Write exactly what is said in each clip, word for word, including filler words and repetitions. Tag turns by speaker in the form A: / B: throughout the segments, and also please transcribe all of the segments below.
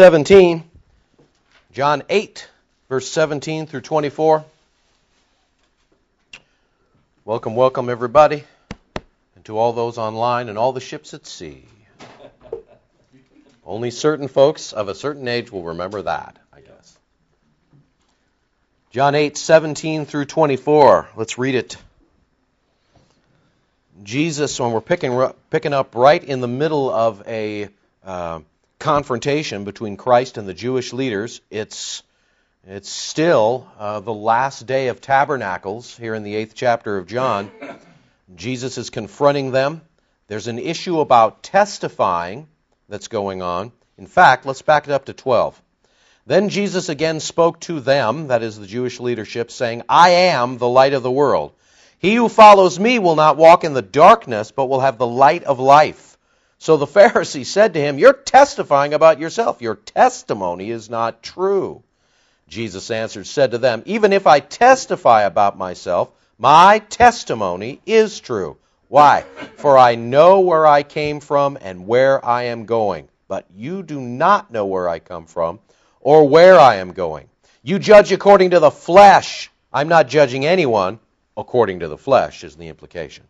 A: seventeen, John eight, verse seventeen through twenty-four. Welcome, welcome, everybody, and to all those online and all the ships at sea. Only certain folks of a certain age will remember that, I guess. John eight, seventeen through twenty-four. Let's read it. Jesus, when we're picking, picking up right in the middle of a uh, confrontation between Christ and the Jewish leaders, it's it's still uh, the last day of Tabernacles here in the eighth chapter of John. Jesus is confronting them. There's an issue about testifying that's going on. In fact, let's back it up to twelve. Then Jesus again spoke to them, that is the Jewish leadership, saying, I am the light of the world. He who follows me will not walk in the darkness, but will have the light of life. So the Pharisees said to him, You're testifying about yourself. Your testimony is not true. Jesus answered, said to them, Even if I testify about myself, my testimony is true. Why? For I know where I came from and where I am going. But you do not know where I come from or where I am going. You judge according to the flesh. I'm not judging anyone according to the flesh, is the implication.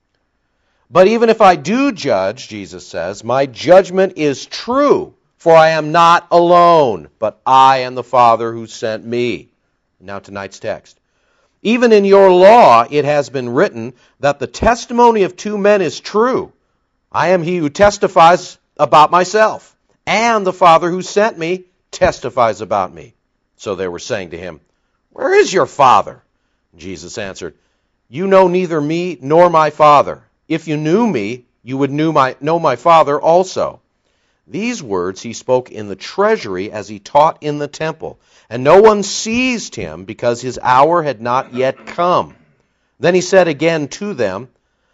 A: But even if I do judge, Jesus says, my judgment is true, for I am not alone, but I and the Father who sent me. Now tonight's text. Even in your law it has been written that the testimony of two men is true. I am he who testifies about myself, and the Father who sent me testifies about me. So they were saying to him, Where is your Father? Jesus answered, You know neither me nor my Father. If you knew me, you would know my, know my Father also. These words he spoke in the treasury as he taught in the temple, and no one seized him because his hour had not yet come. Then he said again to them,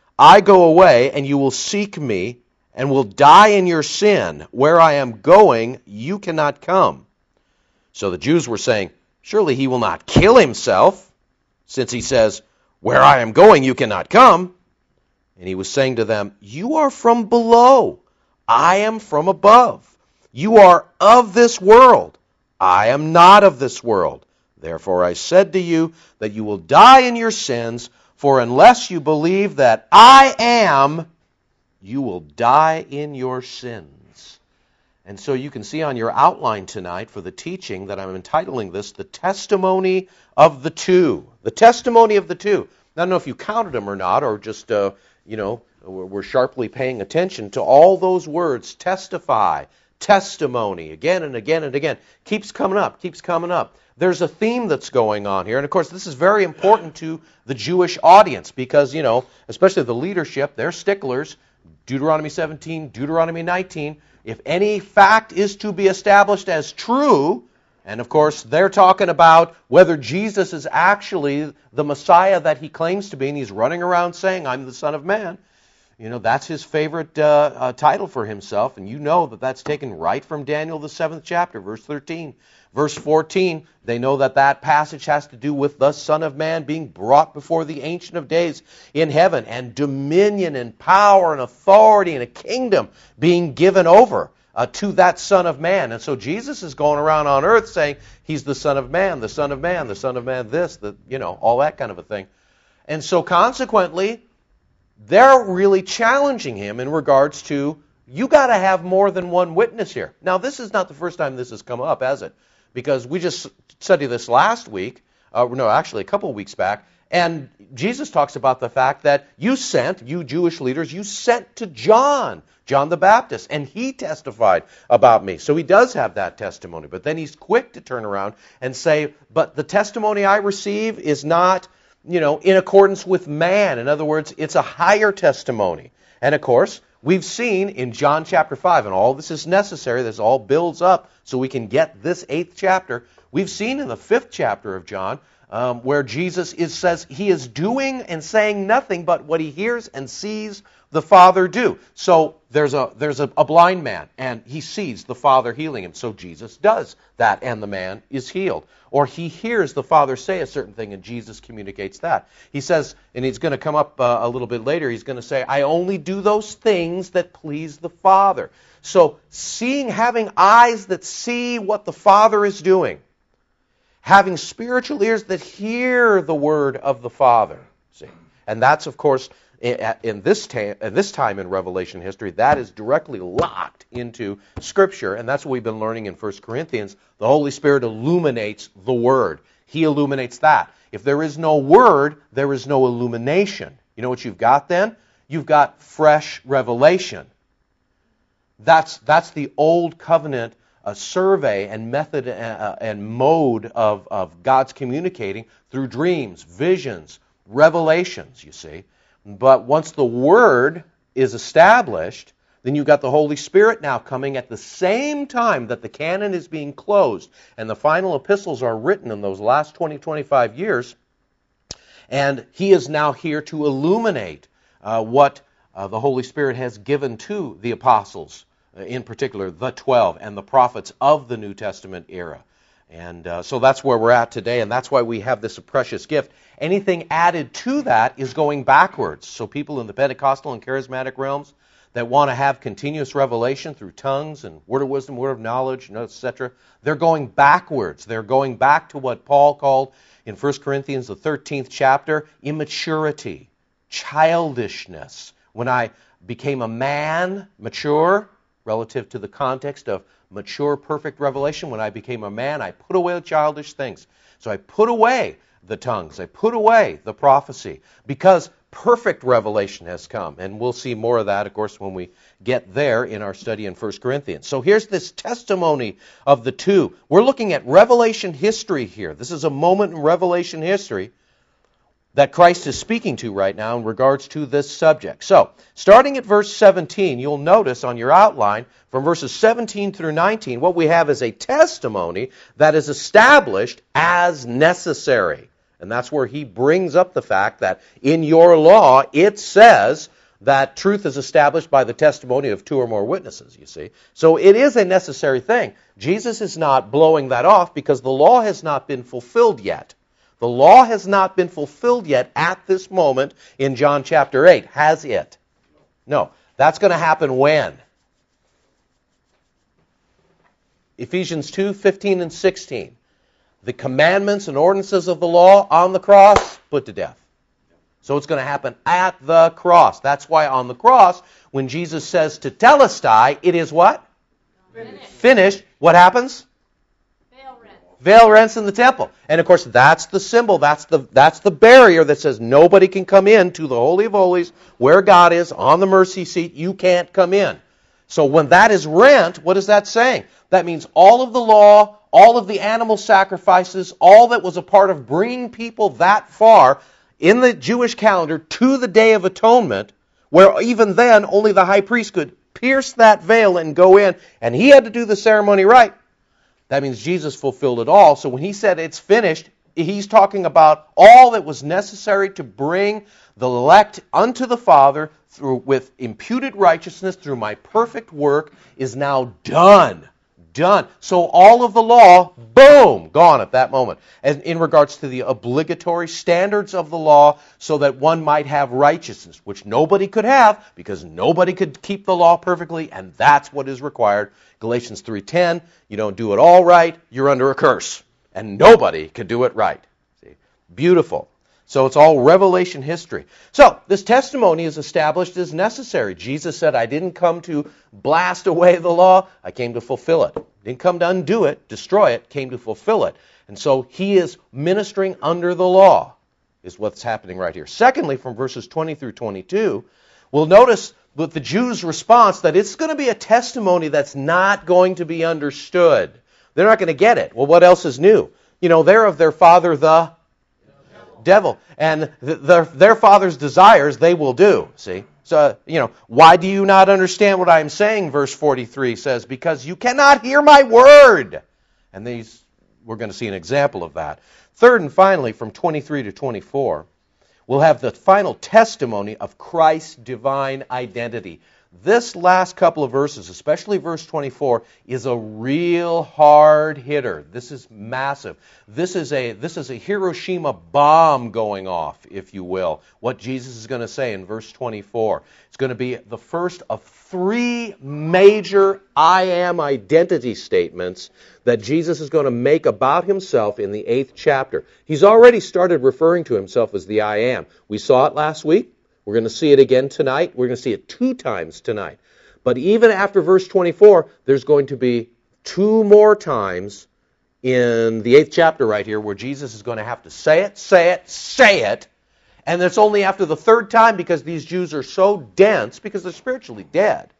A: I go away, and you will seek me, and will die in your sin. Where I am going, you cannot come. So the Jews were saying, Surely he will not kill himself, since he says, Where I am going, you cannot come. And he was saying to them, You are from below. I am from above. You are of this world. I am not of this world. Therefore I said to you that you will die in your sins, for unless you believe that I am, you will die in your sins. And so you can see on your outline tonight for the teaching that I'm entitling this, The Testimony of the Two. The Testimony of the Two. I don't know if you counted them or not, or just, uh, you know, we're sharply paying attention to all those words, testify, testimony, again and again and again. Keeps coming up, keeps coming up. There's a theme that's going on here, and of course this is very important to the Jewish audience because, you know, especially the leadership, they're sticklers. Deuteronomy seventeen, Deuteronomy nineteen, if any fact is to be established as true, and of course they're talking about whether Jesus is actually the Messiah that he claims to be, and he's running around saying, I'm the Son of Man. You know, that's his favorite uh, uh, title for himself, and you know that that's taken right from Daniel, the seventh chapter, verse thirteen. Verse fourteen, they know that that passage has to do with the Son of Man being brought before the Ancient of Days in heaven, and dominion and power and authority and a kingdom being given over uh, to that Son of Man. And so Jesus is going around on earth saying he's the Son of Man, the Son of Man, the Son of Man this, the, you know, all that kind of a thing. And so consequently, they're really challenging him in regards to, you got to have more than one witness here. Now, this is not the first time this has come up, has it? Because we just studied this last week, uh, no, actually a couple of weeks back, and Jesus talks about the fact that you sent, you Jewish leaders, you sent to John, John the Baptist, and he testified about me. So he does have that testimony, but then he's quick to turn around and say, but the testimony I receive is not, you know, in accordance with man. In other words, it's a higher testimony. And of course, we've seen in John chapter five, and all this is necessary, this all builds up so we can get this eighth chapter. We've seen in the fifth chapter of John um, where Jesus is, says he is doing and saying nothing but what he hears and sees the Father do. So there's a there's a, a blind man, and he sees the Father healing him. So Jesus does that, and the man is healed. Or he hears the Father say a certain thing, and Jesus communicates that. He says, and he's going to come up uh, a little bit later, he's going to say, I only do those things that please the Father. So seeing, having eyes that see what the Father is doing, having spiritual ears that hear the word of the Father. See, and that's, of course, in this, ta- in this time in Revelation history, that is directly locked into Scripture, and that's what we've been learning in First Corinthians. The Holy Spirit illuminates the Word. He illuminates that. If there is no Word, there is no illumination. You know what you've got then? You've got fresh revelation. That's, that's the Old Covenant uh, survey and method uh, and mode of, of God's communicating through dreams, visions, revelations, you see. But once the Word is established, then you've got the Holy Spirit now coming at the same time that the canon is being closed and the final epistles are written in those last twenty, twenty-five years. And He is now here to illuminate uh, what uh, the Holy Spirit has given to the apostles, uh, in particular the twelve and the prophets of the New Testament era. And uh, so that's where we're at today, and that's why we have this precious gift. Anything added to that is going backwards. So people in the Pentecostal and charismatic realms that want to have continuous revelation through tongues and word of wisdom, word of knowledge, et cetera, they're going backwards. They're going back to what Paul called in First Corinthians, the thirteenth chapter, immaturity, childishness. When I became a man, mature, relative to the context of mature, perfect revelation, when I became a man, I put away the childish things. So I put away the tongues. I put away the prophecy because perfect revelation has come. And we'll see more of that, of course, when we get there in our study in First Corinthians. So here's this testimony of the two. We're looking at Revelation history here. This is a moment in Revelation history that Christ is speaking to right now in regards to this subject. So, starting at verse seventeen, you'll notice on your outline, from verses seventeen through nineteen, what we have is a testimony that is established as necessary. And that's where he brings up the fact that in your law, it says that truth is established by the testimony of two or more witnesses, you see. So it is a necessary thing. Jesus is not blowing that off because the law has not been fulfilled yet. The law has not been fulfilled yet at this moment in John chapter eight, has it? No. That's going to happen when? Ephesians two, fifteen and sixteen. The commandments and ordinances of the law on the cross, put to death. So it's going to happen at the cross. That's why on the cross, when Jesus says to telestai, it is what? Finished. Finished. What happens? Veil rents in the temple. And of course, that's the symbol, that's the that's the barrier that says nobody can come in to the Holy of Holies, where God is, on the mercy seat. You can't come in. So when that is rent, what is that saying? That means all of the law, all of the animal sacrifices, all that was a part of bringing people that far in the Jewish calendar to the Day of Atonement, where even then only the high priest could pierce that veil and go in, and he had to do the ceremony right. That means Jesus fulfilled it all. So when he said it's finished, he's talking about all that was necessary to bring the elect unto the Father through with imputed righteousness through my perfect work is now done. Done. So all of the law, boom, gone at that moment. And in regards to the obligatory standards of the law, so that one might have righteousness, which nobody could have because nobody could keep the law perfectly, and that's what is required. Galatians three ten, you don't do it all right, you're under a curse. And nobody can do it right. See? Beautiful. So it's all Revelation history. So this testimony is established as necessary. Jesus said, I didn't come to blast away the law, I came to fulfill it. Didn't come to undo it, destroy it, came to fulfill it. And so he is ministering under the law, is what's happening right here. Secondly, from verses twenty through twenty-two, we'll notice with the Jews' response that it's going to be a testimony that's not going to be understood. They're not going to get it. Well, what else is new? You know, they're of their father the devil. And th- their, their father's desires they will do, see? So, you know, why do you not understand what I'm saying? Verse forty-three says, because you cannot hear my word. And these we're going to see an example of that. Third and finally, from twenty-three to twenty-four, we'll have the final testimony of Christ's divine identity. This last couple of verses, especially verse twenty-four, is a real hard hitter. This is massive. This is a this is a Hiroshima bomb going off, if you will, what Jesus is going to say in verse twenty-four. It's going to be the first of three major I am identity statements that Jesus is going to make about himself in the eighth chapter. He's already started referring to himself as the I am. We saw it last week. We're going to see it again tonight. We're going to see it two times tonight. But even after verse twenty-four, there's going to be two more times in the eighth chapter right here where Jesus is going to have to say it, say it, say it. And it's only after the third time, because these Jews are so dense, because they're spiritually dead,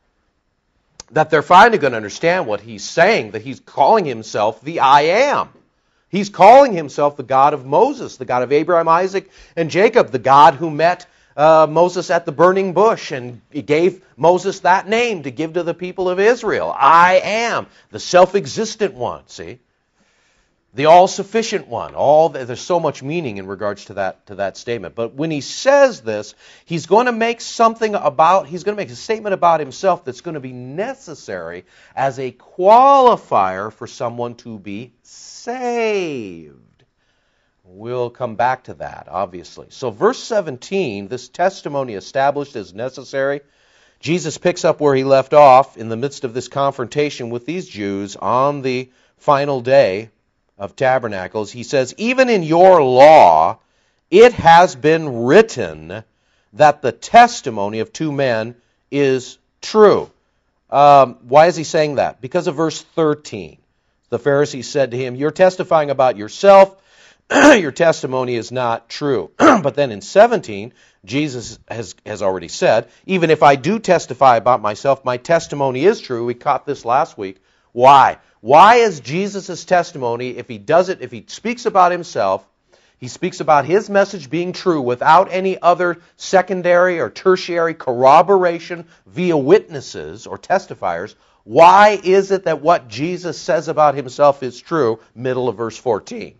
A: that they're finally going to understand what he's saying, that he's calling himself the I am. He's calling himself the God of Moses, the God of Abraham, Isaac, and Jacob, the God who met Uh, Moses at the burning bush, and he gave Moses that name to give to the people of Israel. I am, the self-existent one, see? The all-sufficient one. All there's so much meaning in regards to that to that statement. But when he says this, he's going to make something about, he's going to make a statement about himself that's going to be necessary as a qualifier for someone to be saved. We'll come back to that, obviously. So verse seventeen, this testimony established as necessary, Jesus picks up where he left off in the midst of this confrontation with these Jews on the final day of Tabernacles. He says, even in your law, it has been written that the testimony of two men is true. Um, why is he saying that? Because of verse thirteen. The Pharisees said to him, you're testifying about yourself. Your testimony is not true. But then in seventeen, Jesus has, has already said, even if I do testify about myself, my testimony is true. We caught this last week. Why? Why is Jesus' testimony, if he does it, if he speaks about himself, he speaks about his message being true without any other secondary or tertiary corroboration via witnesses or testifiers, why is it that what Jesus says about himself is true? Middle of verse fourteen.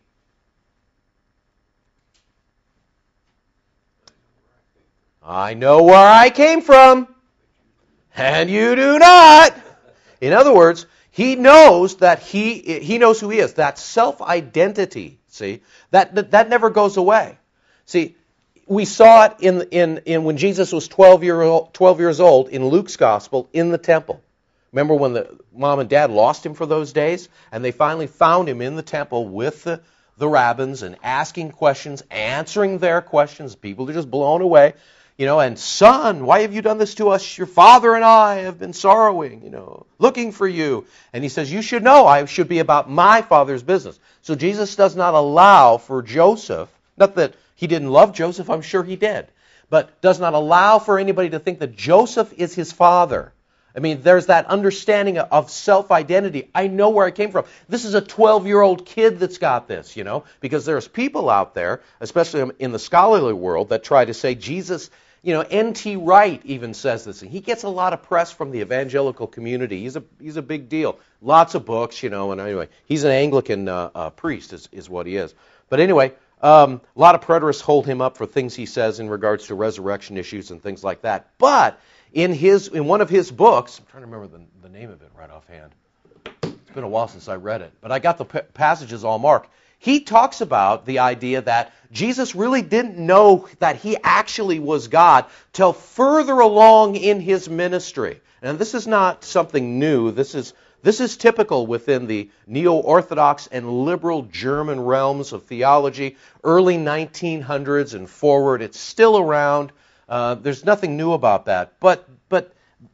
A: I know where I came from, and you do not. In other words, he knows that he he knows who he is. That self-identity, see, that, that that never goes away. See, we saw it in in in when Jesus was twelve year old, twelve years old in Luke's gospel in the temple. Remember when the mom and dad lost him for those days, and they finally found him in the temple with the the rabbins and asking questions, answering their questions. People are just blown away. You know, and son, why have you done this to us? Your father and I have been sorrowing, you know, looking for you. And he says, you should know I should be about my father's business. So Jesus does not allow for Joseph, not that he didn't love Joseph, I'm sure he did, but does not allow for anybody to think that Joseph is his father. I mean, there's that understanding of self-identity. I know where I came from. This is a twelve-year-old kid that's got this, you know, because there's people out there, especially in the scholarly world, that try to say Jesus, you know, N T Wright even says this. He gets a lot of press from the evangelical community. He's a he's a big deal. Lots of books, you know, and anyway, he's an Anglican uh, uh, priest is, is what he is. But anyway, um, a lot of preterists hold him up for things he says in regards to resurrection issues and things like that. But in his in one of his books, I'm trying to remember the, the name of it right offhand. It's been a while since I read it, but I got the p- passages all marked. He talks about the idea that Jesus really didn't know that he actually was God till further along in his ministry. And this is not something new. This is this is typical within the neo-Orthodox and liberal German realms of theology, early nineteen hundreds and forward. It's still around. Uh, there's nothing new about that. But but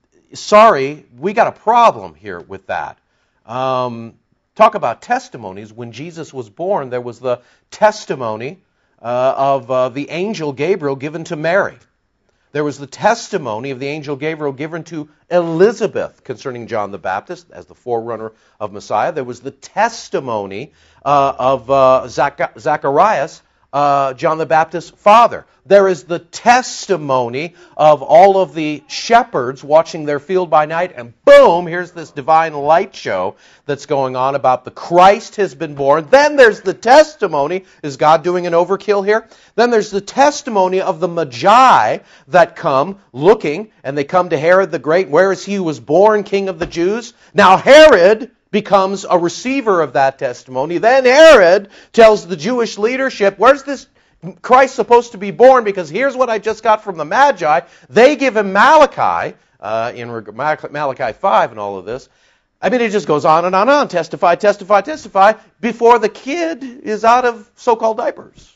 A: sorry, we got a problem here with that. Um, talk about testimonies. When Jesus was born, there was the testimony uh, of uh, the angel Gabriel given to Mary. There was the testimony of the angel Gabriel given to Elizabeth concerning John the Baptist as the forerunner of Messiah. There was the testimony uh, of uh, Zac- Zacharias uh, John the Baptist's father. There is the testimony of all of the shepherds watching their field by night, and boom, here's this divine light show that's going on about the Christ has been born. Then there's the testimony. Is God doing an overkill here? Then there's the testimony of the Magi that come looking, and they come to Herod the Great. Where is he who was born King of the Jews? Now Herod becomes a receiver of that testimony. Then Herod tells the Jewish leadership, where's this Christ supposed to be born? Because here's what I just got from the Magi. They give him Malachi, uh, in Malachi five and all of this. I mean, it just goes on and on and on. Testify, testify, testify, before the kid is out of so-called diapers.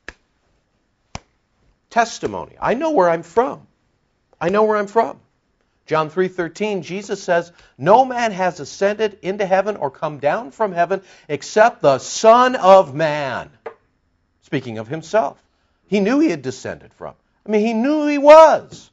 A: Testimony. I know where I'm from. I know where I'm from. John three thirteen, Jesus says, no man has ascended into heaven or come down from heaven except the Son of Man. Speaking of himself. He knew he had descended from. I mean, he knew he was.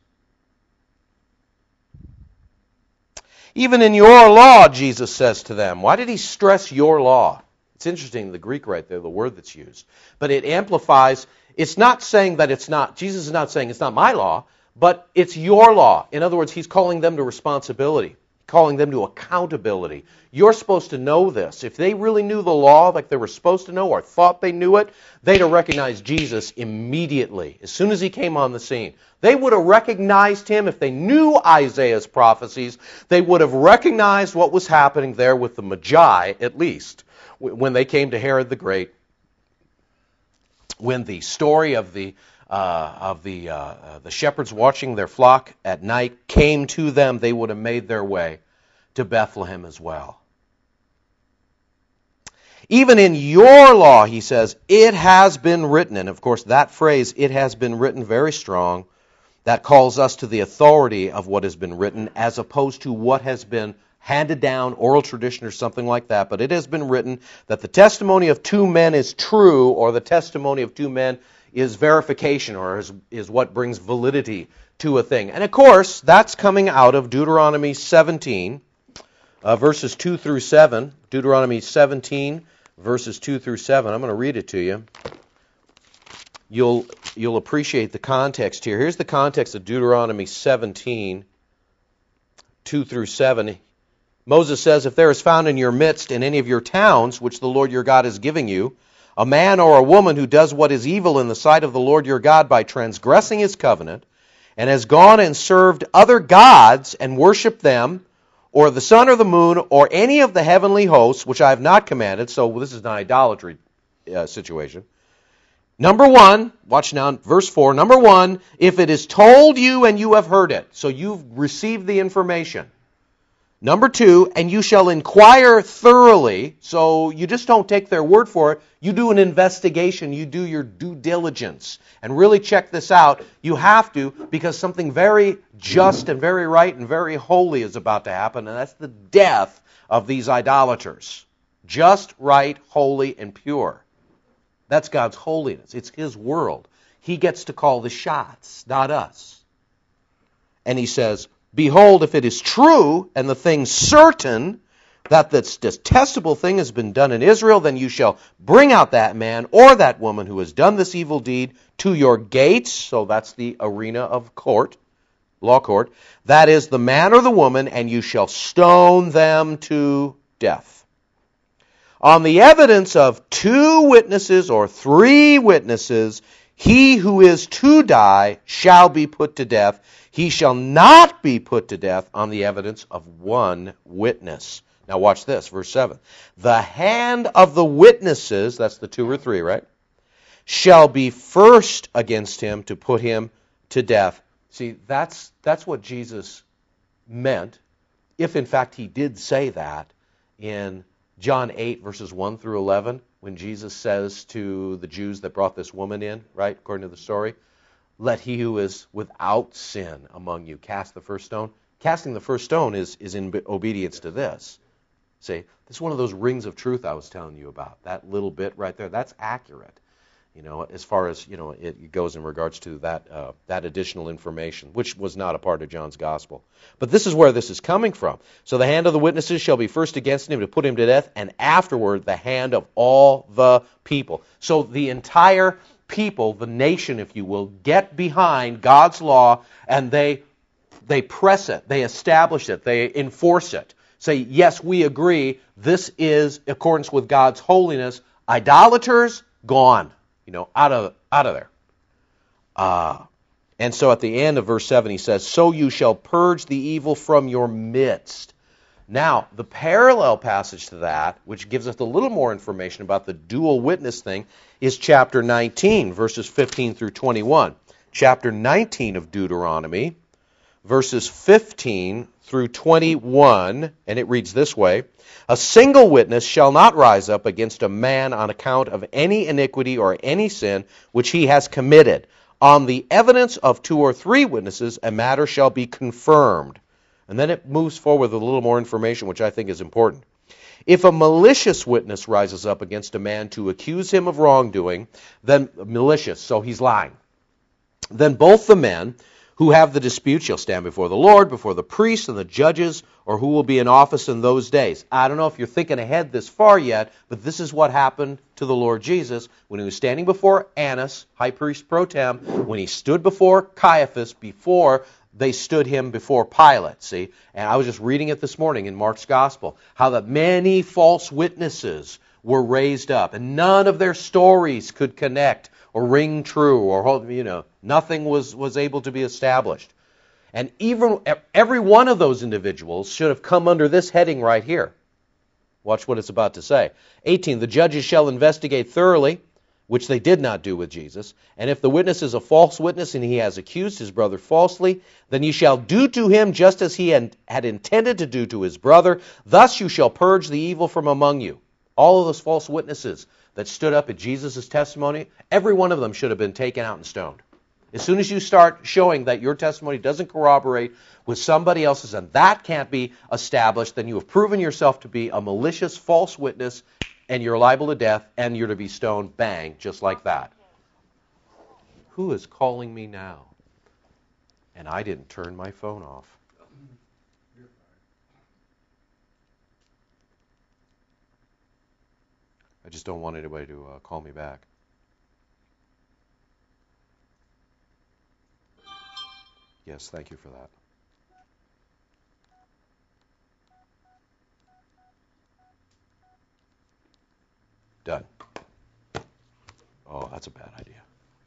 A: Even in your law, Jesus says to them. Why did he stress your law? It's interesting, the Greek right there, the word that's used. But it amplifies, it's not saying that it's not, Jesus is not saying it's not my law, but it's your law. In other words, he's calling them to responsibility, calling them to accountability. You're supposed to know this. If they really knew the law like they were supposed to know or thought they knew it, they'd have recognized Jesus immediately, as soon as he came on the scene. They would have recognized him if they knew Isaiah's prophecies. They would have recognized what was happening there with the Magi, at least, when they came to Herod the Great. When the story of the uh, of the uh, uh, the shepherds watching their flock at night came to them, they would have made their way to Bethlehem as well. Even in your law, he says, it has been written. And of course, that phrase, it has been written, very strong. That calls us to the authority of what has been written as opposed to what has been handed down, oral tradition or something like that. But it has been written that the testimony of two men is true, or the testimony of two men is verification, or is, is what brings validity to a thing. And of course, that's coming out of Deuteronomy seventeen, uh, verses two through seven. Deuteronomy seventeen, verses two through seven. I'm going to read it to you. You'll, you'll appreciate the context here. Here's the context of Deuteronomy seventeen, two through seven. Moses says, if there is found in your midst in any of your towns, which the Lord your God is giving you, a man or a woman who does what is evil in the sight of the Lord your God by transgressing his covenant, and has gone and served other gods and worshipped them, or the sun or the moon, or any of the heavenly hosts, which I have not commanded, so this is an idolatry uh, situation. Number one, watch now, verse four, number one, if it is told you and you have heard it, so you've received the information. Number two, and you shall inquire thoroughly, so you just don't take their word for it. You do an investigation. You do your due diligence and really check this out. You have to, because something very just and very right and very holy is about to happen, and that's the death of these idolaters. Just, right, holy, and pure. That's God's holiness. It's His world. He gets to call the shots, not us. And He says, behold, if it is true, and the thing certain, that this detestable thing has been done in Israel, then you shall bring out that man or that woman who has done this evil deed to your gates. So that's the arena of court, law court. That is the man or the woman, and you shall stone them to death. On the evidence of two witnesses or three witnesses, he who is to die shall be put to death. He shall not be put to death on the evidence of one witness. Now watch this, verse seven. The hand of the witnesses, that's the two or three, right, shall be first against him to put him to death. See, that's that's what Jesus meant, if in fact he did say that in John eight, verses one through eleven, when Jesus says to the Jews that brought this woman in, right, according to the story, let he who is without sin among you cast the first stone. Casting the first stone is, is in obedience to this. See, this is one of those rings of truth I was telling you about. That little bit right there, that's accurate. You know, as far as, you know, it goes in regards to that uh, that additional information, which was not a part of John's gospel. But this is where this is coming from. So the hand of the witnesses shall be first against him to put him to death, and afterward the hand of all the people. So the entire people, the nation, if you will, get behind God's law, and they they press it, they establish it, they enforce it. Say, yes, we agree, this is accordance with God's holiness. Idolaters, gone. You know, out of out of there. Uh, and so at the end of verse seven, he says, so you shall purge the evil from your midst. Now, the parallel passage to that, which gives us a little more information about the dual witness thing, is chapter nineteen, verses fifteen through twenty-one. Chapter nineteen of Deuteronomy, verses fifteen through twenty-one, and it reads this way: a single witness shall not rise up against a man on account of any iniquity or any sin which he has committed. On the evidence of two or three witnesses, a matter shall be confirmed. And then it moves forward with a little more information, which I think is important. If a malicious witness rises up against a man to accuse him of wrongdoing, then malicious, so he's lying, then both the men who have the dispute shall stand before the Lord, before the priests and the judges, or who will be in office in those days. I don't know if you're thinking ahead this far yet, but this is what happened to the Lord Jesus when he was standing before Annas, high priest pro tem, when he stood before Caiaphas, before they stood him before Pilate, see? And I was just reading it this morning in Mark's Gospel, how that many false witnesses were raised up, and none of their stories could connect or ring true, or, you know, nothing was, was able to be established. And even every one of those individuals should have come under this heading right here. Watch what it's about to say. eighteen, the judges shall investigate thoroughly, which they did not do with Jesus. And if the witness is a false witness and he has accused his brother falsely, then you shall do to him just as he had intended to do to his brother. Thus you shall purge the evil from among you. All of those false witnesses that stood up at Jesus' testimony, every one of them should have been taken out and stoned. As soon as you start showing that your testimony doesn't corroborate with somebody else's, and that can't be established, then you have proven yourself to be a malicious false witness, and you're liable to death, and you're to be stoned, bang, just like that. Who is calling me now? And I didn't turn my phone off. I just don't want anybody to uh, call me back. Yes, thank you for that. Done. Oh, that's a bad idea.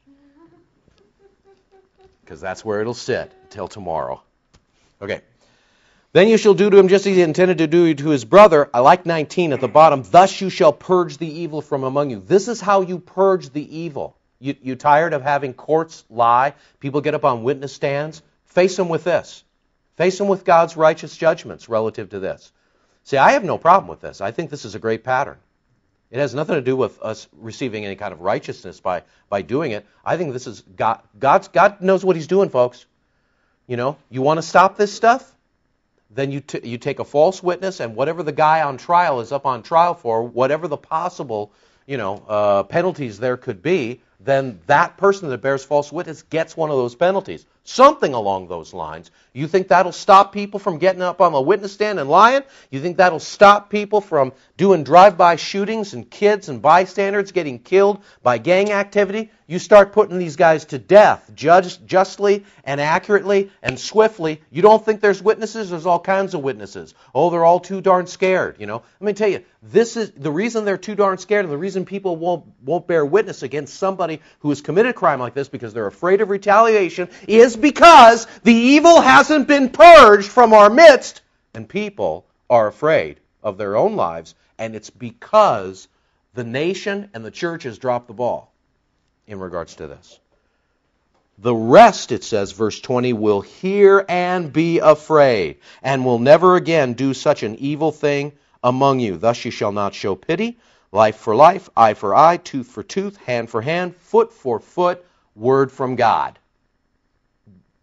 A: Because that's where it'll sit until tomorrow. Okay. Then you shall do to him just as he intended to do to his brother. I like nineteen at the bottom. Thus you shall purge the evil from among you. This is how you purge the evil. You, you tired of having courts lie? People get up on witness stands? Face them with this. Face them with God's righteous judgments relative to this. See, I have no problem with this. I think this is a great pattern. It has nothing to do with us receiving any kind of righteousness by, by doing it. I think this is God. God's, God knows what he's doing, folks. You know, you want to stop this stuff? Then you t- you take a false witness, and whatever the guy on trial is up on trial for, whatever the possible, you know, uh, penalties there could be, then that person that bears false witness gets one of those penalties. Something along those lines. You think that'll stop people from getting up on the witness stand and lying? You think that'll stop people from doing drive-by shootings and kids and bystanders getting killed by gang activity? You start putting these guys to death, judged justly and accurately and swiftly. You don't think there's witnesses? There's all kinds of witnesses. Oh, they're all too darn scared, you know. Let me tell you, this is the reason they're too darn scared, and the reason people won't won't bear witness against somebody who has committed a crime like this because they're afraid of retaliation is because the evil hasn't been purged from our midst, and people are afraid of their own lives, and it's because the nation and the church has dropped the ball in regards to this. The rest, it says, verse twenty, will hear and be afraid, and will never again do such an evil thing among you. Thus you shall not show pity, life for life, eye for eye, tooth for tooth, hand for hand, foot for foot, word from God.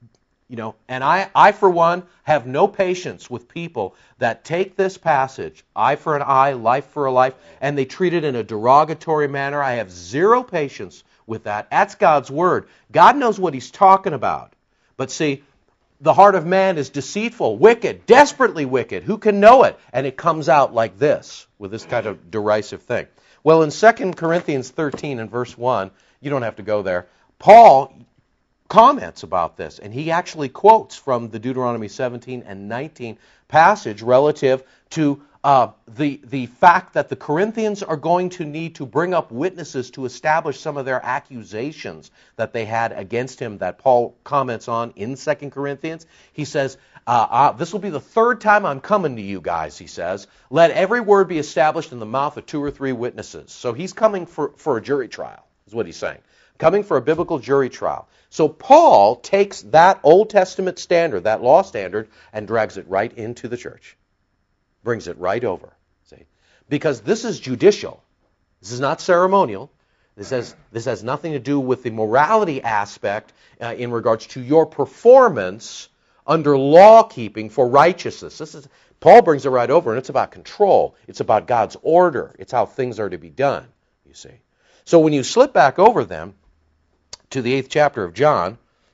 A: You know, and I, I, for one, have no patience with people that take this passage, eye for an eye, life for a life, and they treat it in a derogatory manner. I have zero patience with that. That's God's Word. God knows what He's talking about. But see, the heart of man is deceitful, wicked, desperately wicked. Who can know it? And it comes out like this, with this kind of derisive thing. Well, in Second Corinthians thirteen and verse one, you don't have to go there, Paul comments about this, and he actually quotes from the Deuteronomy seventeen and nineteen passage relative to uh, the, the fact that the Corinthians are going to need to bring up witnesses to establish some of their accusations that they had against him that Paul comments on in Second Corinthians. He says, uh, uh, this will be the third time I'm coming to you guys, he says. Let every word be established in the mouth of two or three witnesses. So he's coming for, for a jury trial, is what he's saying. Coming for a biblical jury trial. So Paul takes that Old Testament standard, that law standard, and drags it right into the church. Brings it right over. See? Because this is judicial. This is not ceremonial. This has, this has nothing to do with the morality aspect uh, in regards to your performance under law keeping for righteousness. This is, Paul brings it right over, and it's about control. It's about God's order. It's how things are to be done, you see. So when you slip back over them, to the eighth chapter of John,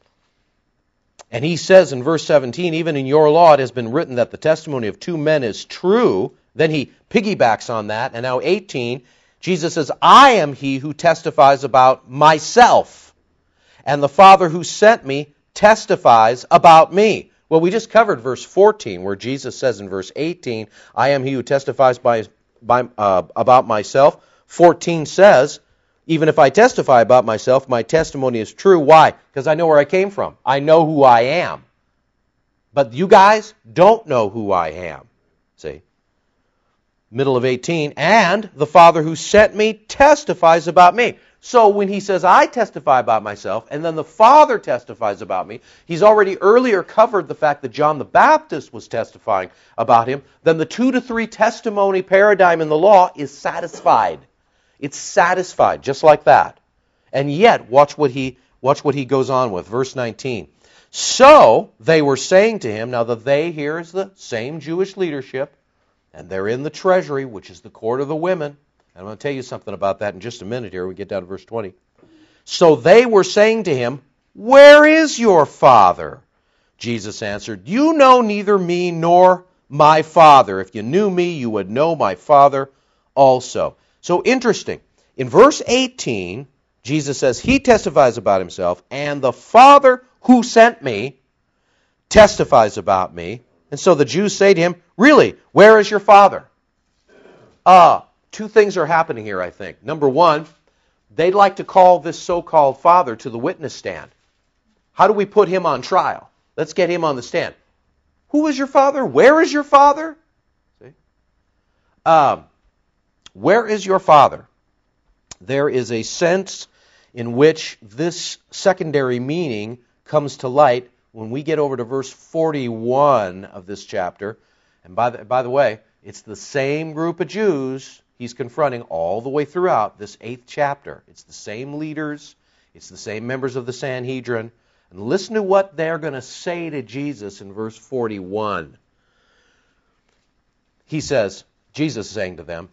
A: and he says in verse seventeen, even in your law it has been written that the testimony of two men is true. Then he piggybacks on that, and now eighteen, Jesus says, I am he who testifies about myself, and the Father who sent me testifies about me. Well, we just covered verse fourteen, where Jesus says in verse eighteen, I am he who testifies by, by, uh, about myself. fourteen says, even if I testify about myself, my testimony is true. Why? Because I know where I came from. I know who I am. But you guys don't know who I am. See? Middle of eighteen, and the Father who sent me testifies about me. So when he says, I testify about myself, and then the Father testifies about me, he's already earlier covered the fact that John the Baptist was testifying about him. Then the two to three testimony paradigm in the law is satisfied. It's satisfied, just like that. And yet, watch what he watch what he goes on with. Verse nineteen. So they were saying to him, now the they here is the same Jewish leadership, and they're in the treasury, which is the court of the women. And I'm going to tell you something about that in just a minute here when we get down to verse twenty. So they were saying to him, where is your Father? Jesus answered, you know neither me nor my Father. If you knew me, you would know my Father also. So interesting. In verse eighteen, Jesus says, he testifies about himself, and the Father who sent me testifies about me. And so the Jews say to him, really, where is your Father? Uh, two things are happening here, I think. Number one, they'd like to call this so-called Father to the witness stand. How do we put him on trial? Let's get him on the stand. Who is your Father? Where is your Father? See? Um, Where is your Father? There is a sense in which this secondary meaning comes to light when we get over to verse forty-one of this chapter. And by the, by the way, it's the same group of Jews he's confronting all the way throughout this eighth chapter. It's the same leaders. It's the same members of the Sanhedrin. And listen to what they're going to say to Jesus in verse forty-one. He says, Jesus is saying to them,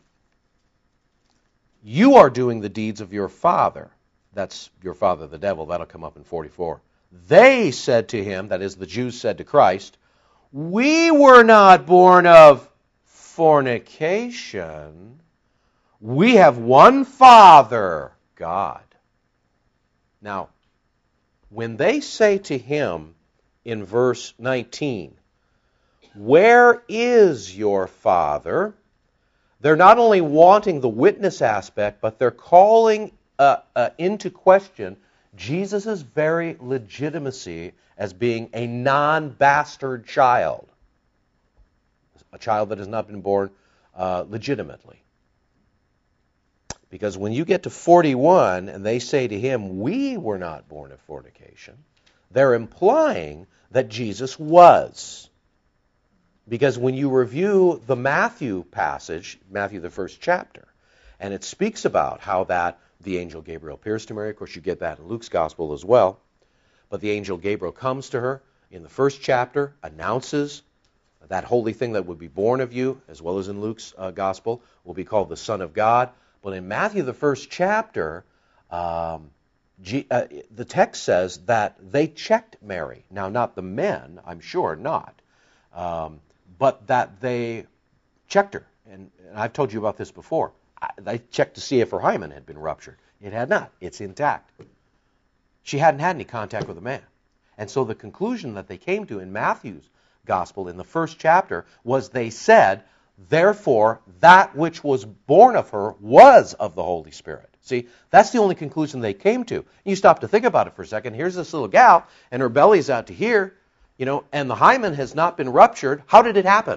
A: you are doing the deeds of your father. That's your father, the devil. That'll come up in forty-four. They said to him, that is, the Jews said to Christ, we were not born of fornication. We have one Father, God. Now, when they say to him in verse nineteen, where is your Father? They're not only wanting the witness aspect, but they're calling uh, uh, into question Jesus' very legitimacy as being a non-bastard child, a child that has not been born uh, legitimately. Because when you get to forty-one and they say to him, we were not born of fornication, they're implying that Jesus was. Because when you review the Matthew passage, Matthew the first chapter, and it speaks about how that the angel Gabriel appears to Mary. Of course, you get that in Luke's gospel as well. But the angel Gabriel comes to her. in the first chapter announces that holy thing that would be born of you, as well as in Luke's uh, gospel, will be called the Son of God. But in Matthew, the first chapter, um, G, uh, the text says that they checked Mary. Now, not the men, I'm sure not, um, but that they checked her. And, and I've told you about this before. I, they checked to see if her hymen had been ruptured. It had not. It's intact. She hadn't had any contact with a man. And so the conclusion that they came to in Matthew's gospel in the first chapter was they said, therefore, that which was born of her was of the Holy Spirit. See, that's the only conclusion they came to. You stop to think about it for a second. Here's this little gal, and her belly's out to here, you know, and the hymen has not been ruptured. How did it happen?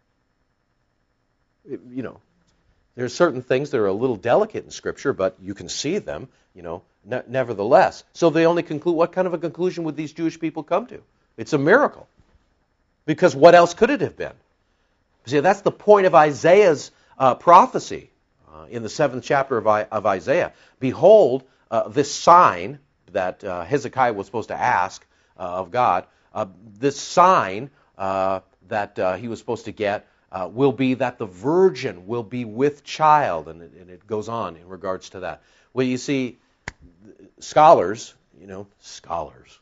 A: It, you know, there's certain things that are a little delicate in Scripture, but you can see them, you know, ne- nevertheless. So they only conclude, what kind of a conclusion would these Jewish people come to? It's a miracle. Because what else could it have been? See, that's the point of Isaiah's uh, prophecy uh, in the seventh chapter of, I, of Isaiah. Behold, uh, this sign that uh, Hezekiah was supposed to ask uh, of God, uh, this sign uh, that uh, he was supposed to get uh, will be that the virgin will be with child, and it, and it goes on in regards to that. Well, you see, scholars, you know, scholars,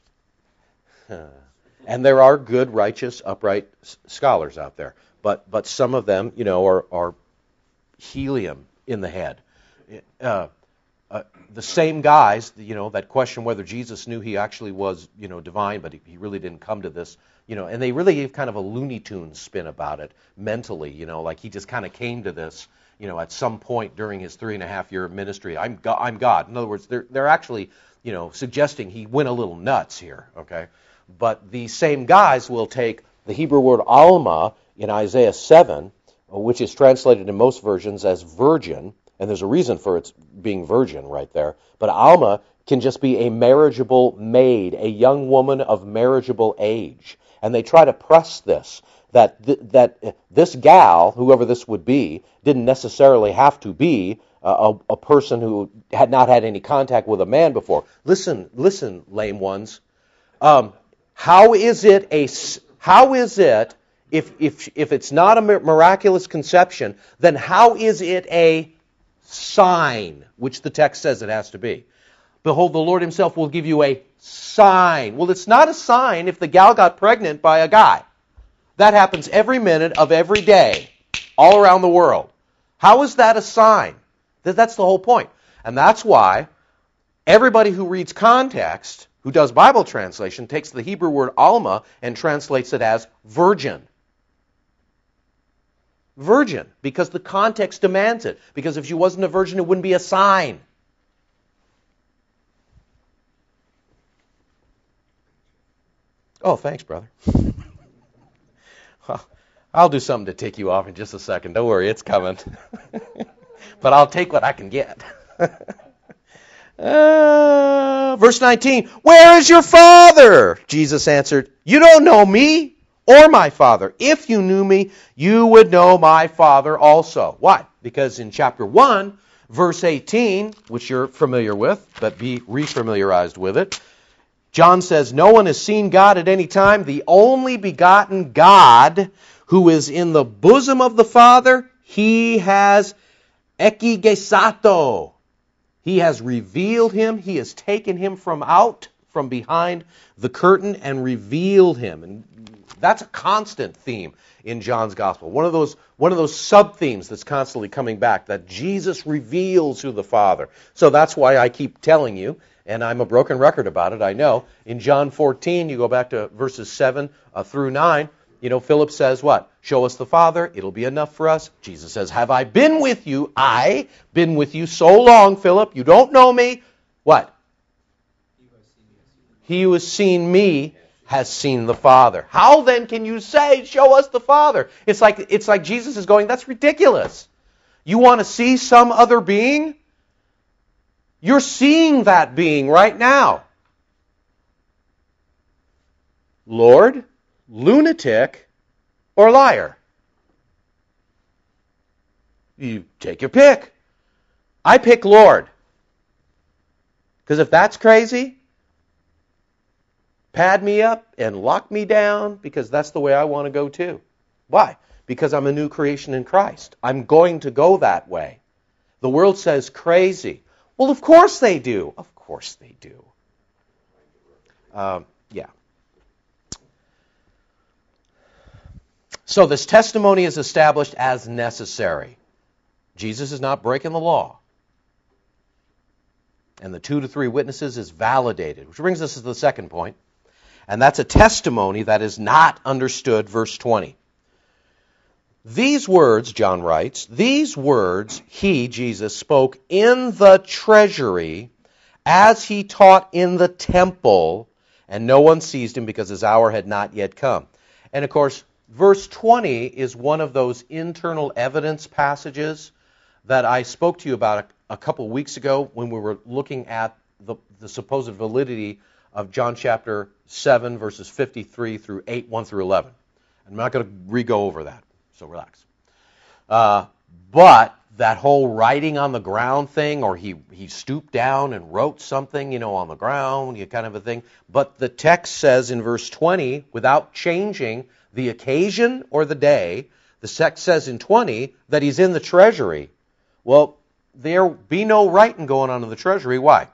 A: and there are good, righteous, upright scholars out there. But but some of them, you know, are, are helium in the head. Uh, uh, the same guys, you know, that question whether Jesus knew he actually was, you know, divine, but he, he really didn't come to this, you know, and they really gave kind of a Looney Tunes spin about it mentally, you know, like he just kind of came to this, you know, at some point during his three and a half year ministry. I'm God, I'm God. In other words, they're they're actually, you know, suggesting he went a little nuts here, okay? But the same guys will take the Hebrew word alma in Isaiah seven, which is translated in most versions as virgin, and there's a reason for its being virgin right there, but alma can just be a marriageable maid, a young woman of marriageable age. And they try to press this, that th- that this gal, whoever this would be, didn't necessarily have to be a, a person who had not had any contact with a man before. Listen, listen, lame ones. Um, how is it a how is it if if if it's not a miraculous conception, then how is it a sign, which the text says it has to be? Behold, the Lord himself will give you a sign. Well, it's not a sign if the gal got pregnant by a guy. That happens every minute of every day, all around the world. How is that a sign? That's the whole point. And that's why everybody who reads context, who does Bible translation, takes the Hebrew word alma and translates it as virgin. Virgin, because the context demands it. Because if she wasn't a virgin, it wouldn't be a sign. Oh, thanks, brother. Well, I'll do something to tick you off in just a second. Don't worry, it's coming. But I'll take what I can get. uh, verse nineteen, where is your father? Jesus answered, you don't know me or my Father. If you knew me, you would know my Father also. Why? Because in chapter one, verse eighteen, which you're familiar with, but be refamiliarized with it, John says, no one has seen God at any time. The only begotten God who is in the bosom of the Father, he has ekigesato. He has revealed him. He has taken him from out, from behind the curtain, and revealed him. And that's a constant theme in John's gospel. One of those one of those sub-themes that's constantly coming back, that Jesus reveals who the Father. So that's why I keep telling you, and I'm a broken record about it, I know. In John fourteen, you go back to verses seven uh, through nine, you know, Philip says what? Show us the Father, it'll be enough for us. Jesus says, have I been with you? I been with you so long, Philip, you don't know me. What? He who has seen me has seen the Father. How then can you say, show us the Father? It's like it's like Jesus is going, that's ridiculous. You want to see some other being? You're seeing that being right now. Lord, lunatic, or liar? You take your pick. I pick Lord. Because if that's crazy, pad me up and lock me down because that's the way I want to go too. Why? Because I'm a new creation in Christ. I'm going to go that way. The world says crazy. Well, of course they do. Of course they do. Um, yeah. So this testimony is established as necessary. Jesus is not breaking the law. And the two to three witnesses is validated, which brings us to the second point. And that's a testimony that is not understood, verse twenty. These words, John writes, these words he, Jesus, spoke in the treasury as he taught in the temple, and no one seized him because his hour had not yet come. And of course, verse twenty is one of those internal evidence passages that I spoke to you about a, a couple weeks ago when we were looking at the, the supposed validity of John chapter seven, verses fifty-three through eight, one through eleven. I'm not going to re-go over that. So relax. Uh, but that whole writing on the ground thing, or he, he stooped down and wrote something, you know, on the ground, you kind of a thing. But the text says in verse twenty, without changing the occasion or the day, the text says in twenty that he's in the treasury. Well, there be no writing going on in the treasury. Why?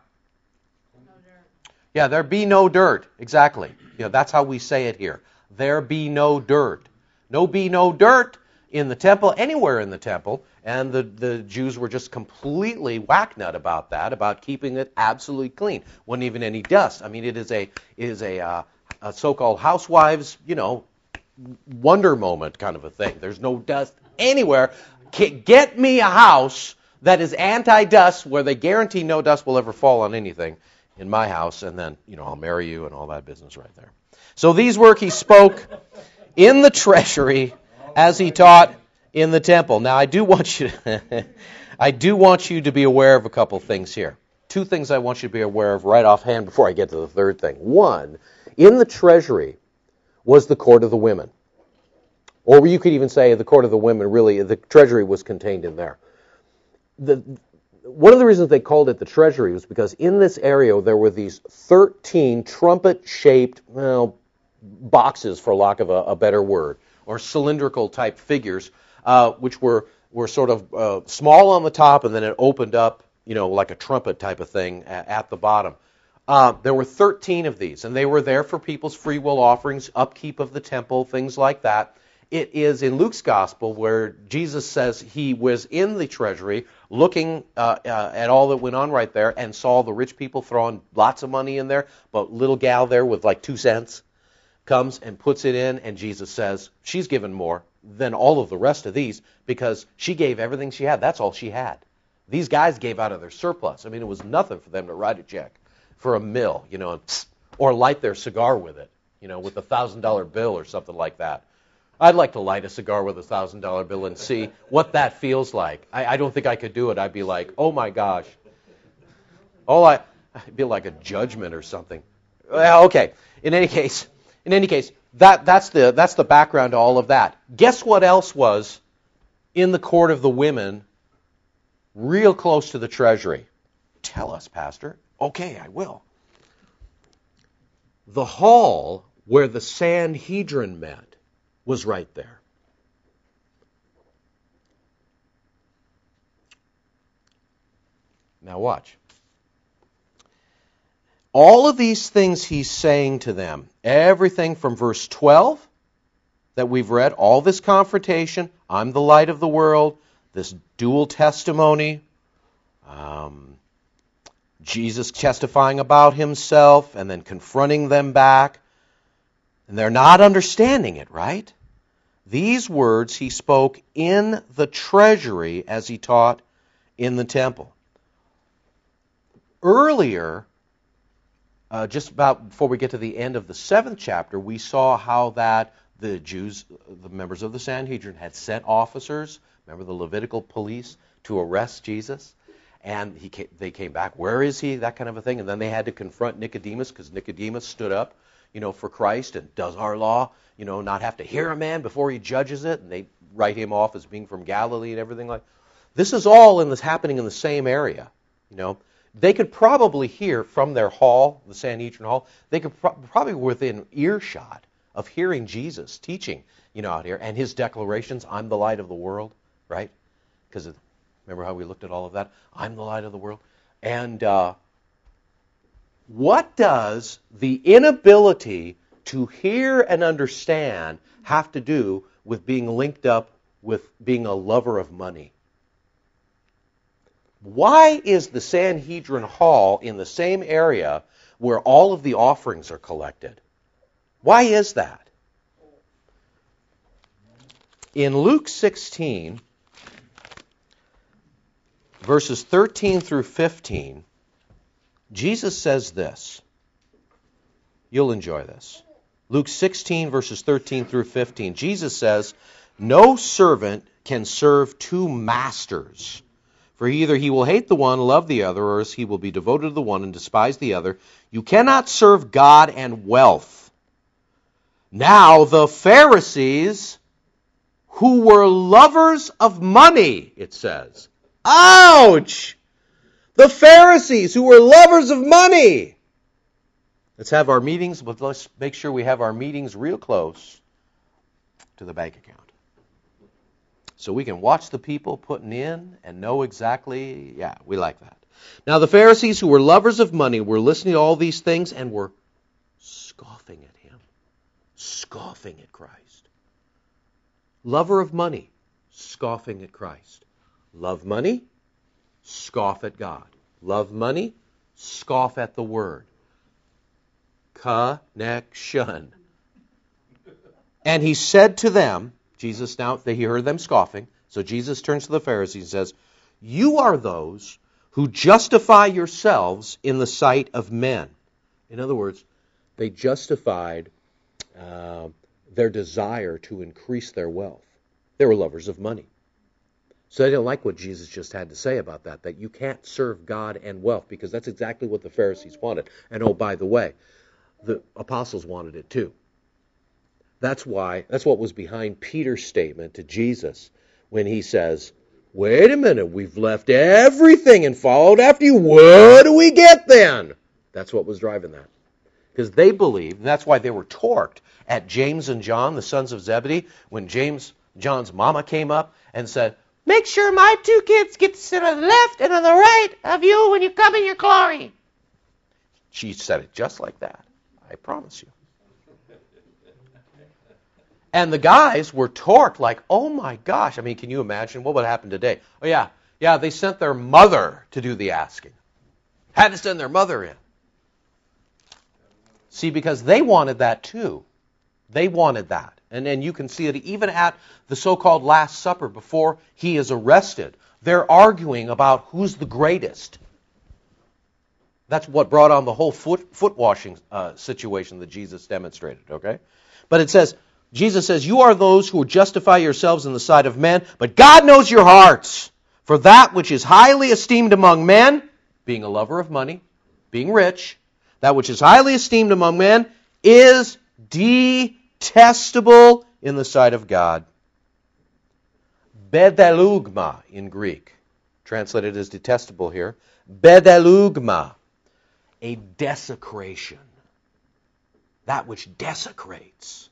B: No dirt.
A: Yeah, there be no dirt. Exactly. You know, that's how we say it here. There be no dirt. No be no dirt in the temple, anywhere in the temple. And the, the Jews were just completely whack-nut about that, about keeping it absolutely clean. Wasn't even any dust. I mean, it is a it is a, uh, a so-called housewives, you know, wonder moment kind of a thing. There's no dust anywhere. Get me a house that is anti-dust, where they guarantee no dust will ever fall on anything in my house, and then, you know, I'll marry you and all that business right there. So these work he spoke in the treasury as he taught in the temple. Now, I do want you to, I do want you to be aware of a couple things here. Two things I want you to be aware of right offhand before I get to the third thing. One, in the treasury was the court of the women. Or you could even say the court of the women, really, the treasury was contained in there. The, one of the reasons they called it the treasury was because in this area there were these thirteen trumpet-shaped, well, boxes, for lack of a, a better word, or cylindrical type figures, uh, which were, were sort of uh, small on the top, and then it opened up, you know, like a trumpet type of thing at, at the bottom. Uh, there were thirteen of these, and they were there for people's free will offerings, upkeep of the temple, things like that. It is in Luke's gospel where Jesus says he was in the treasury looking uh, uh, at all that went on right there and saw the rich people throwing lots of money in there, but little gal there with like two cents comes and puts it in, and Jesus says she's given more than all of the rest of these because she gave everything she had. That's all she had. These guys gave out of their surplus. I mean, it was nothing for them to write a check for a mill, you know, or light their cigar with it, you know, with a thousand dollar bill or something like that. I'd like to light a cigar with a thousand dollar bill and see what that feels like. I, I don't think I could do it. I'd be like, oh my gosh. Oh, I, I'd be like a judgment or something. Well, okay. In any case, in any case, that that's the that's the background to all of that. Guess what else was in the court of the women, real close to the treasury? Tell us, Pastor. Okay, I will. The hall where the Sanhedrin met was right there. Now watch. All of these things he's saying to them, everything from verse twelve that we've read, all this confrontation, I'm the light of the world, this dual testimony, um, Jesus testifying about himself and then confronting them back, and they're not understanding it, right? These words he spoke in the treasury as he taught in the temple. Earlier, uh, just about before we get to the end of the seventh chapter, we saw how that the Jews, the members of the Sanhedrin, had sent officers, remember the Levitical police, to arrest Jesus. And he came, they came back, where is he? That kind of a thing. And then they had to confront Nicodemus because Nicodemus stood up, you know, for Christ. And does our law, you know, not have to hear a man before he judges it? And they write him off as being from Galilee and everything like that. This is all in this happening in the same area, you know. They could probably hear from their hall, the Sanhedrin hall, they could pro- probably within earshot of hearing Jesus teaching, you know, out here, and his declarations, I'm the light of the world, right? Because remember how we looked at all of that? I'm the light of the world. And uh, what does the inability to hear and understand have to do with being linked up with being a lover of money? Why is the Sanhedrin hall in the same area where all of the offerings are collected? Why is that? In Luke sixteen, verses thirteen through fifteen, Jesus says this. You'll enjoy this. Luke sixteen, verses thirteen through fifteen. Jesus says, no servant can serve two masters. For either he will hate the one, love the other, or else he will be devoted to the one and despise the other. You cannot serve God and wealth. Now the Pharisees, who were lovers of money, it says. Ouch! The Pharisees, who were lovers of money. Let's have our meetings, but let's make sure we have our meetings real close to the bank account. So we can watch the people putting in and know exactly, yeah, we like that. Now the Pharisees, who were lovers of money, were listening to all these things and were scoffing at him. Scoffing at Christ. Lover of money, scoffing at Christ. Love money, scoff at God. Love money, scoff at the Word. Connection. And he said to them, Jesus now, he heard them scoffing, so Jesus turns to the Pharisees and says, you are those who justify yourselves in the sight of men. In other words, they justified uh, their desire to increase their wealth. They were lovers of money. So they didn't like what Jesus just had to say about that, that you can't serve God and wealth, because that's exactly what the Pharisees wanted. And oh, by the way, the apostles wanted it too. That's why, that's what was behind Peter's statement to Jesus when he says, wait a minute, we've left everything and followed after you. What do we get then? That's what was driving that. Because they believed, and that's why they were torqued at James and John, the sons of Zebedee, when James, John's mama came up and said, make sure my two kids get to sit on the left and on the right of you when you come in your glory. She said it just like that. I promise you. And the guys were torqued like, oh my gosh. I mean, can you imagine what would happen today? Oh yeah, yeah, they sent their mother to do the asking. Had to send their mother in. See, because they wanted that too. They wanted that. And then you can see it even at the so-called Last Supper before he is arrested. They're arguing about who's the greatest. That's what brought on the whole foot, foot washing uh, situation that Jesus demonstrated, okay? But it says, Jesus says, you are those who justify yourselves in the sight of men, but God knows your hearts. For that which is highly esteemed among men, being a lover of money, being rich, that which is highly esteemed among men is detestable in the sight of God. Bedalugma in Greek, translated as detestable here. Bedalugma, a desecration. That which desecrates.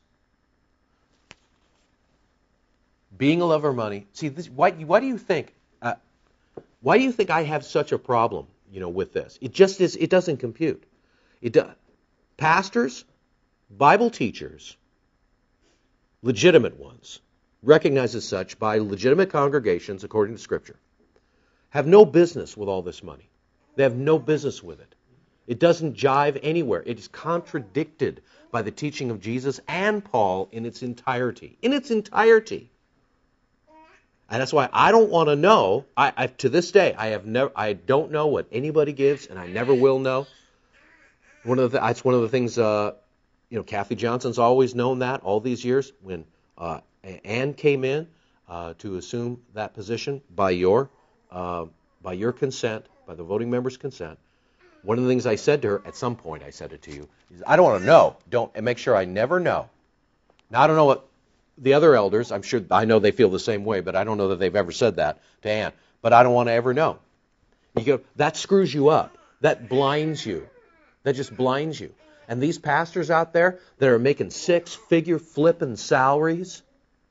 A: Being a lover of money. See, this, why, why do you think? Uh, why do you think I have such a problem, you know, with this? It just is. It doesn't compute. It does. Pastors, Bible teachers, legitimate ones, recognized as such by legitimate congregations according to Scripture, have no business with all this money. They have no business with it. It doesn't jive anywhere. It is contradicted by the teaching of Jesus and Paul in its entirety. In its entirety. And that's why I don't want to know. I, I to this day I have never. I don't know what anybody gives, and I never will know. One of the. It's one of the things. Uh, you know, Kathy Johnson's always known that all these years. When uh, Ann came in uh, to assume that position by your uh, by your consent, by the voting members' consent. One of the things I said to her at some point, I said it to you. Is, I don't want to know. Don't and make sure I never know. Now I don't know what. The other elders, I'm sure, I know they feel the same way, but I don't know that they've ever said that to Ann. But I don't want to ever know. You go, that screws you up. That blinds you. That just blinds you. And these pastors out there that are making six-figure flipping salaries,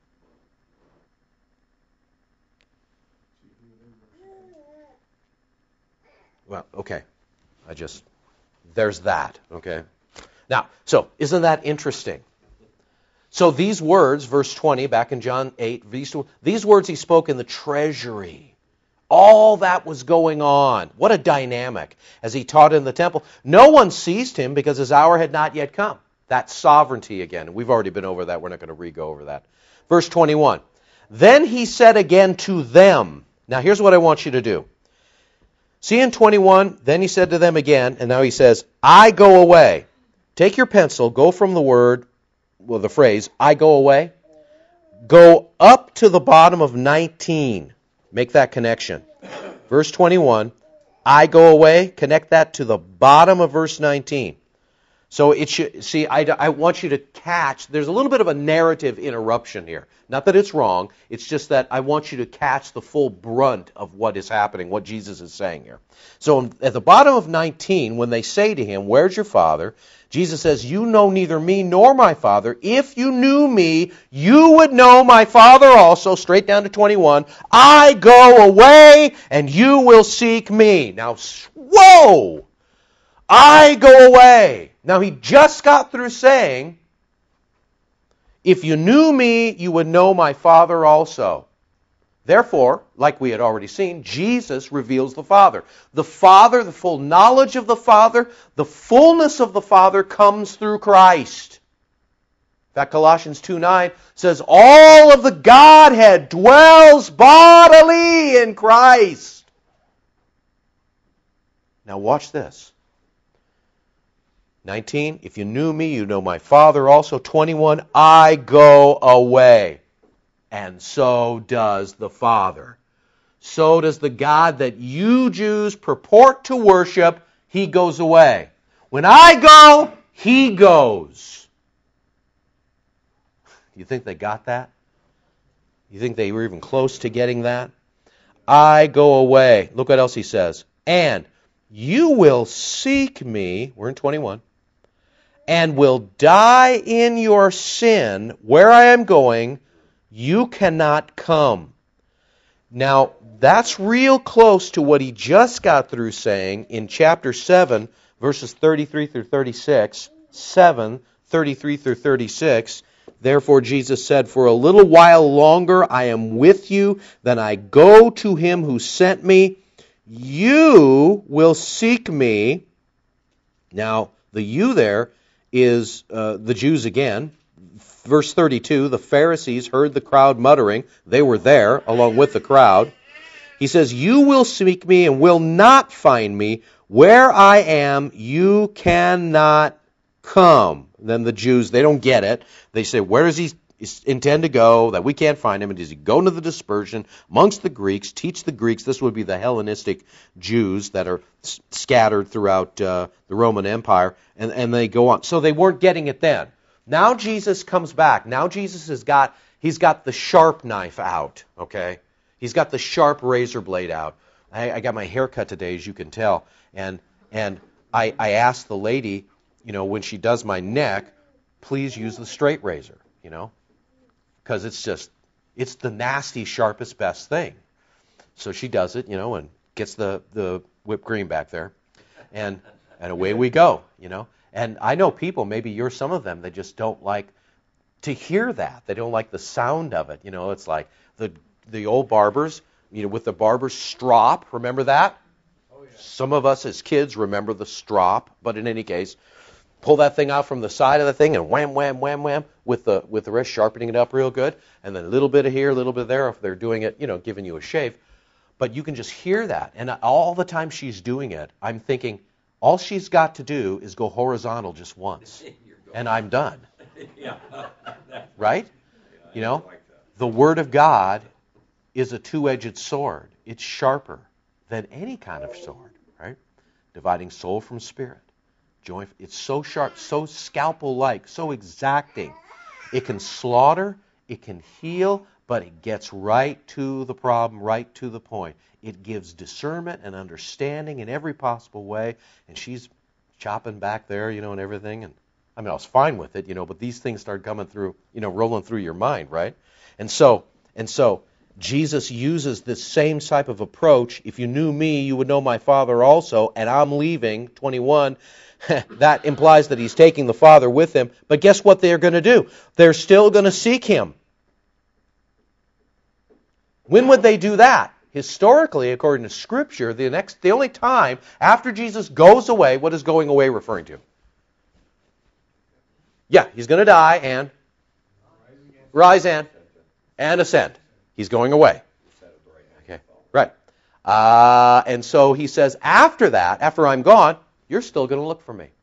A: well, okay. I just, there's that, okay? Now, so, isn't that interesting? So these words, verse twenty, back in John eight, these, these words he spoke in the treasury. All that was going on. What a dynamic as he taught in the temple. No one seized him because his hour had not yet come. That's sovereignty again. We've already been over that. We're not going to re-go over that. Verse twenty-one. Then he said again to them. Now here's what I want you to do. See in twenty-one, then he said to them again, and now he says, I go away. Take your pencil, go from the word, well, the phrase, I go away. Go up to the bottom of nineteen. Make that connection. Verse twenty-one, I go away. Connect that to the bottom of verse nineteen. So it should, see, I, I want you to catch, there's a little bit of a narrative interruption here. Not that it's wrong, it's just that I want you to catch the full brunt of what is happening, what Jesus is saying here. So at the bottom of nineteen, when they say to him, where's your Father? Jesus says, you know neither me nor my Father. If you knew me, you would know my Father also. Straight down to twenty-one. I go away, and you will seek me. Now, whoa! I go away. Now, he just got through saying, if you knew me, you would know my Father also. Therefore, like we had already seen, Jesus reveals the Father. The Father, the full knowledge of the Father, the fullness of the Father comes through Christ. In fact, Colossians two nine says, all of the Godhead dwells bodily in Christ. Now watch this. nineteen, if you knew me, you know my Father also. twenty-one, I go away. And so does the Father. So does the God that you Jews purport to worship. He goes away. When I go, He goes. You think they got that? You think they were even close to getting that? I go away. Look what else he says. And you will seek me, we're in twenty-one, and will die in your sin. Where I am going, you cannot come. Now, that's real close to what he just got through saying in chapter seven, verses thirty-three through thirty-six. seven, thirty-three through thirty-six. Therefore Jesus said, for a little while longer I am with you, then I go to him who sent me. You will seek me. Now, the you there is uh, the Jews again. Verse thirty-two, the Pharisees heard the crowd muttering. They were there along with the crowd. He says, you will seek me and will not find me. Where I am, you cannot come. Then the Jews, they don't get it. They say, where does he intend to go that we can't find him? And does he go into the dispersion amongst the Greeks, teach the Greeks? This would be the Hellenistic Jews that are s- scattered throughout uh, the Roman Empire. And, and they go on. So they weren't getting it then. Now Jesus comes back. Now Jesus has got, he's got the sharp knife out, okay? He's got the sharp razor blade out. I, I got my hair cut today, as you can tell. And and I, I asked the lady, you know, when she does my neck, please use the straight razor, you know? Because it's just, it's the nasty, sharpest, best thing. So she does it, you know, and gets the, the whipped cream back there. And and away we go, you know? And I know people, maybe you're some of them, that just don't like to hear that. They don't like the sound of it. You know, it's like the the old barbers, you know, with the barber's strop. Remember that? Oh, yeah. Some of us as kids remember the strop, but in any case, pull that thing out from the side of the thing and wham, wham, wham, wham, with the with the wrist, sharpening it up real good, and then a little bit of here, a little bit there, if they're doing it, you know, giving you a shave. But you can just hear that. And all the time she's doing it, I'm thinking, all she's got to do is go horizontal just once, and I'm done. Right? You know, the Word of God is a two-edged sword. It's sharper than any kind of sword, right? Dividing soul from spirit. Joint. It's so sharp, so scalpel-like, so exacting. It can slaughter, it can heal, but it gets right to the problem, right to the point. It gives discernment and understanding in every possible way. And she's chopping back there, you know, and everything. And I mean, I was fine with it, you know, but these things start coming through, you know, rolling through your mind, right? And so, and so Jesus uses this same type of approach. If you knew me, you would know my Father also, and I'm leaving, twenty-one. That implies that he's taking the Father with him. But guess what they're going to do? They're still going to seek him. When would they do that? Historically, according to Scripture, the next, the only time after Jesus goes away, what is going away referring to? Yeah, he's going to die and rise and, and ascend. He's going away. Okay, right. Uh, and so he says, after that, after I'm gone, you're still going to look for me.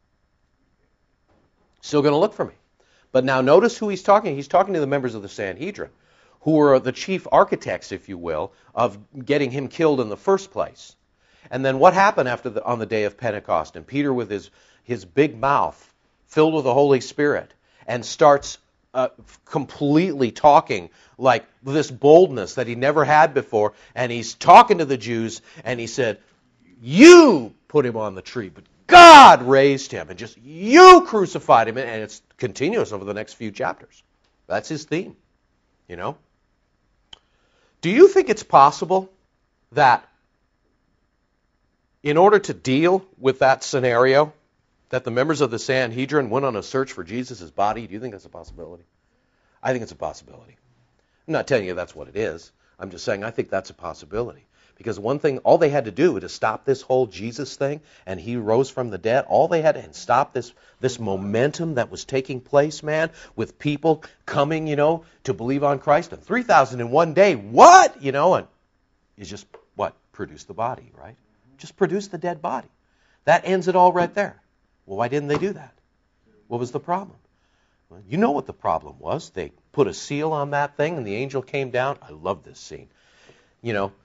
A: Still going to look for me. But now notice who he's talking to. He's talking to the members of the Sanhedrin, who were the chief architects, if you will, of getting him killed in the first place. And then what happened after the, on the day of Pentecost? And Peter, with his, his big mouth filled with the Holy Spirit, and starts uh, completely talking like this boldness that he never had before. And he's talking to the Jews, and he said, you put him on the tree, but God raised him, and just you crucified him. And it's continuous over the next few chapters. That's his theme, you know. Do you think it's possible that in order to deal with that scenario, that the members of the Sanhedrin went on a search for Jesus' body? Do you think that's a possibility? I think it's a possibility. I'm not telling you that's what it is. I'm just saying I think that's a possibility. Because one thing, all they had to do to stop this whole Jesus thing, and he rose from the dead, all they had to stop this this momentum that was taking place, man, with people coming, you know, to believe on Christ. And three thousand in one day, what? You know, and is just, what? Produce the body, right? Just produce the dead body. That ends it all right there. Well, why didn't they do that? What was the problem? Well, you know what the problem was. They put a seal on that thing, and the angel came down. I love this scene. You know,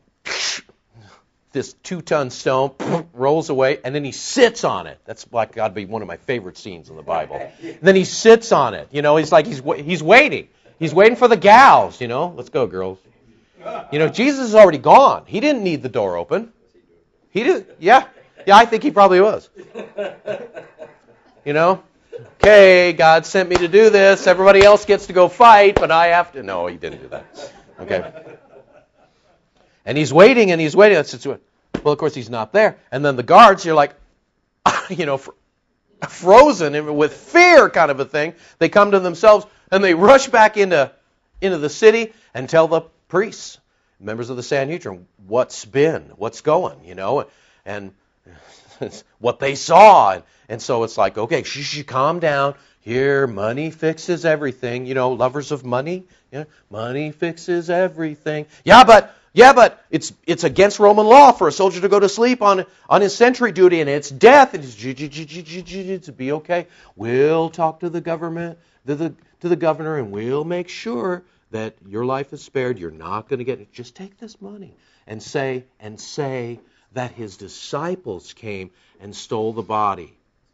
A: this two-ton stone rolls away, and then he sits on it. That's like got to be one of my favorite scenes in the Bible. And then he sits on it. You know, he's like he's he's waiting. He's waiting for the gals. You know, let's go, girls. You know, Jesus is already gone. He didn't need the door open. He did. Yeah, yeah. I think he probably was. You know, okay, God sent me to do this. Everybody else gets to go fight, but I have to. No, he didn't do that. Okay. And he's waiting, and he's waiting. Well, of course, he's not there. And then the guards, you're like, you know, frozen with fear kind of a thing. They come to themselves, and they rush back into, into the city and tell the priests, members of the Sanhedrin, what's been, what's going, you know, and what they saw. And, and so it's like, okay, shh, shh, calm down. Here, money fixes everything. You know, lovers of money. Yeah, money fixes everything. Yeah, but... Yeah, but it's it's against Roman law for a soldier to go to sleep on on his sentry duty, and it's death. And it's to be okay. We'll talk to the government, to the to the governor, and we'll make sure that your life is spared. You're not going to get it. Just take this money and say and say that his disciples came and stole the body.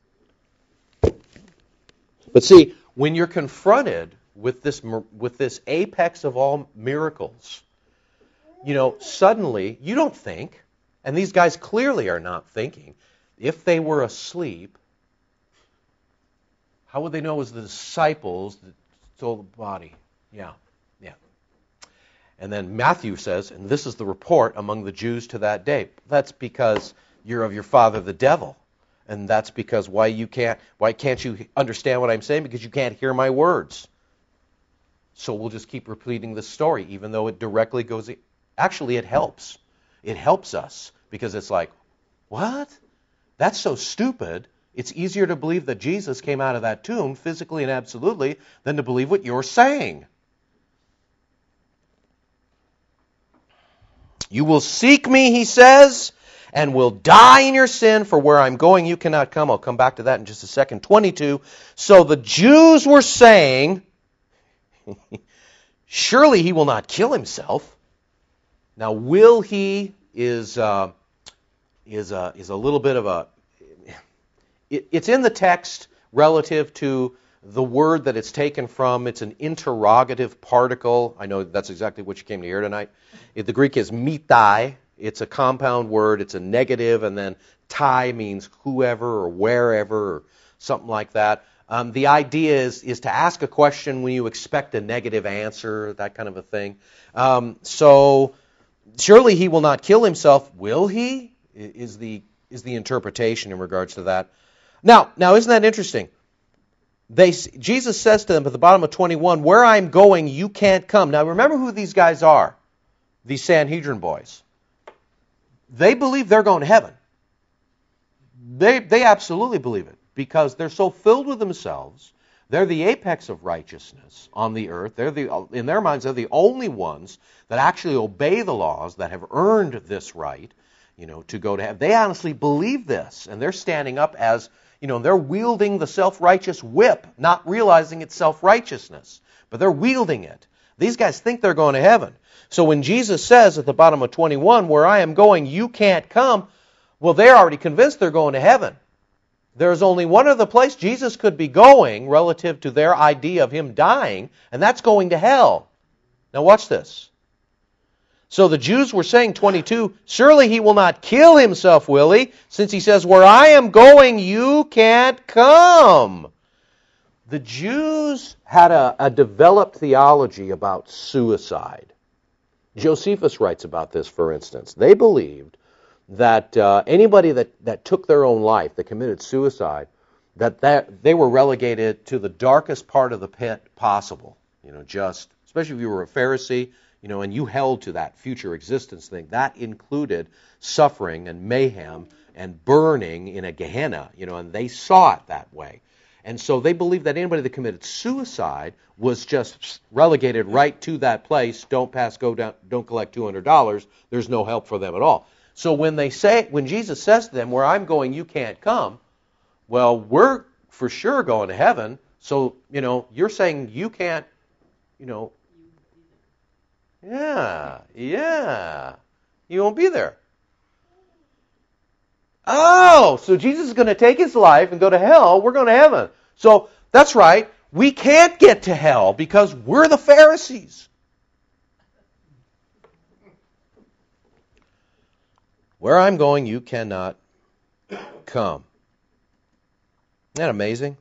A: But see, when you're confronted with this with this apex of all miracles, you know, suddenly, you don't think, and these guys clearly are not thinking, if they were asleep, how would they know it was the disciples that stole the body? Yeah, yeah. And then Matthew says, and this is the report among the Jews to that day. That's because you're of your father the devil. And that's because why you can't, why can't you understand what I'm saying? Because you can't hear my words. So we'll just keep repeating the story, even though it directly goes... Actually, it helps. It helps us because it's like, what? That's so stupid. It's easier to believe that Jesus came out of that tomb physically and absolutely than to believe what you're saying. You will seek me, he says, and will die in your sin, for where I'm going you cannot come. I'll come back to that in just a second. twenty-two. So the Jews were saying, surely he will not kill himself. Now, will he is uh, is a is a little bit of a. It, it's in the text relative to The word that it's taken from, it's an interrogative particle. I know that's exactly what you came to hear tonight. It, the Greek is mitai. It's a compound word. It's a negative, and then tai means whoever or wherever or something like that. Um, the idea is, is to ask a question when you expect a negative answer, that kind of a thing. Um, so surely he will not kill himself, will he? Is the is the interpretation in regards to that. Now, now isn't that interesting? They, Jesus says to them at the bottom of twenty-one, where I'm going, you can't come. Now remember who these guys are, these Sanhedrin boys. They believe they're going to heaven. They, they absolutely believe it because they're so filled with themselves. They're the apex of righteousness on the earth. They're the, in their minds, they're the only ones that actually obey the laws, that have earned this right, you know, to go to heaven. They honestly believe this, and they're standing up as, you know, they're wielding the self-righteous whip, not realizing it's self-righteousness, but they're wielding it. These guys think they're going to heaven. So when Jesus says at the bottom of twenty-one, where I am going, you can't come, well, they're already convinced they're going to heaven. There's only one other place Jesus could be going relative to their idea of him dying, and that's going to hell. Now watch this. So the Jews were saying, twenty-two, surely he will not kill himself, will he? Since he says, where I am going, you can't come. The Jews had a, a developed theology about suicide. Josephus writes about this, for instance. They believed that uh, anybody that, that took their own life, that committed suicide, that, that they were relegated to the darkest part of the pit possible. You know, just, especially if you were a Pharisee, you know, and you held to that future existence thing. That included suffering and mayhem and burning in a Gehenna, you know, and they saw it that way. And so they believed that anybody that committed suicide was just relegated right to that place. Don't pass, go down, don't collect two hundred dollars. There's no help for them at all. So when they say, when Jesus says to them, where I'm going, you can't come, well, we're for sure going to heaven. So, you know, you're saying you can't, you know, yeah, yeah, you won't be there. Oh, so Jesus is going to take his life and go to hell. We're going to heaven. So that's right. We can't get to hell because we're the Pharisees. Where I'm going, you cannot come. Isn't that amazing?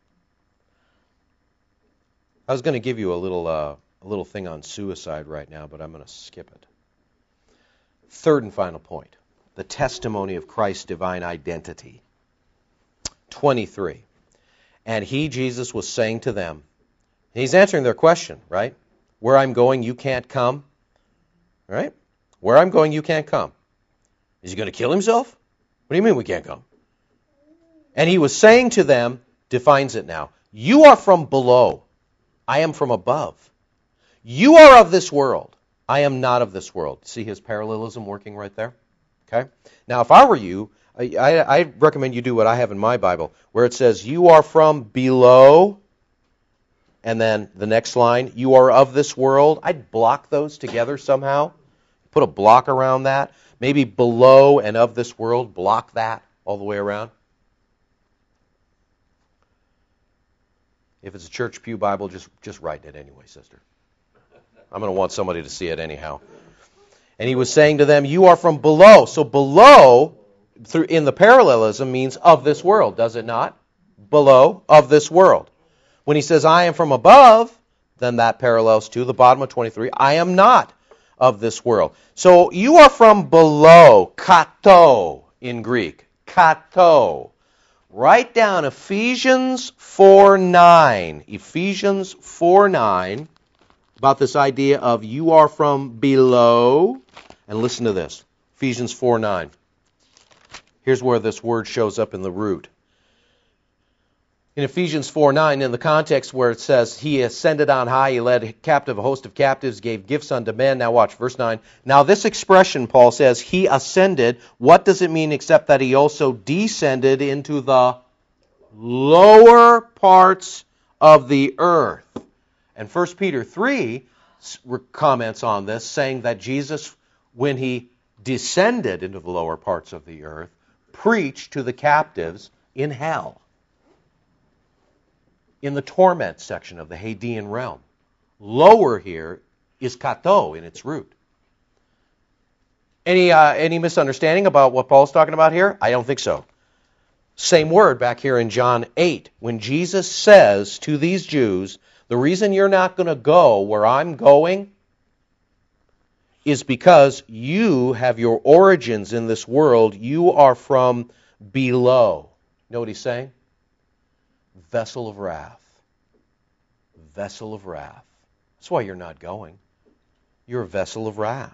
A: I was going to give you a little uh, a little thing on suicide right now, but I'm going to skip it. Third and final point. The testimony of Christ's divine identity. twenty-three. And he, Jesus, was saying to them, he's answering their question, right? Where I'm going, you can't come. Right? Where I'm going, you can't come. Is he going to kill himself? What do you mean we can't come? And he was saying to them, defines it now, you are from below. I am from above. You are of this world. I am not of this world. See his parallelism working right there? Okay. Now, if I were you, I, I, I recommend you do what I have in my Bible, where it says, you are from below, and then the next line, you are of this world. I'd block those together somehow. Put a block around that. Maybe below and of this world, block that all the way around. If it's a church pew Bible, just, just write it anyway, sister. I'm going to want somebody to see it anyhow. And he was saying to them, you are from below. So below, through in the parallelism, means of this world, does it not? Below, of this world. When he says, I am from above, then that parallels to the bottom of twenty-three. I am not of this world. So you are from below, kato in Greek. Kato. Write down Ephesians four nine. Ephesians four nine. About this idea of you are from below. And listen to this. Ephesians four nine. Here's where this word shows up in the root. In Ephesians four nine, in the context where it says, he ascended on high, he led captive a host of captives, gave gifts unto men. Now watch, verse nine. Now this expression, Paul says, he ascended. What does it mean except that he also descended into the lower parts of the earth? And First Peter three comments on this, saying that Jesus, when he descended into the lower parts of the earth, preached to the captives in hell. in the torment section of the Hadean realm. Lower here is kato in its root. Any uh, any misunderstanding about what Paul's talking about here? I don't think so. Same word back here in John eight. When Jesus says to these Jews, the reason you're not going to go where I'm going is because you have your origins in this world. You are from below. You know what he's saying? Vessel of wrath. Vessel of wrath. That's why you're not going. You're a vessel of wrath.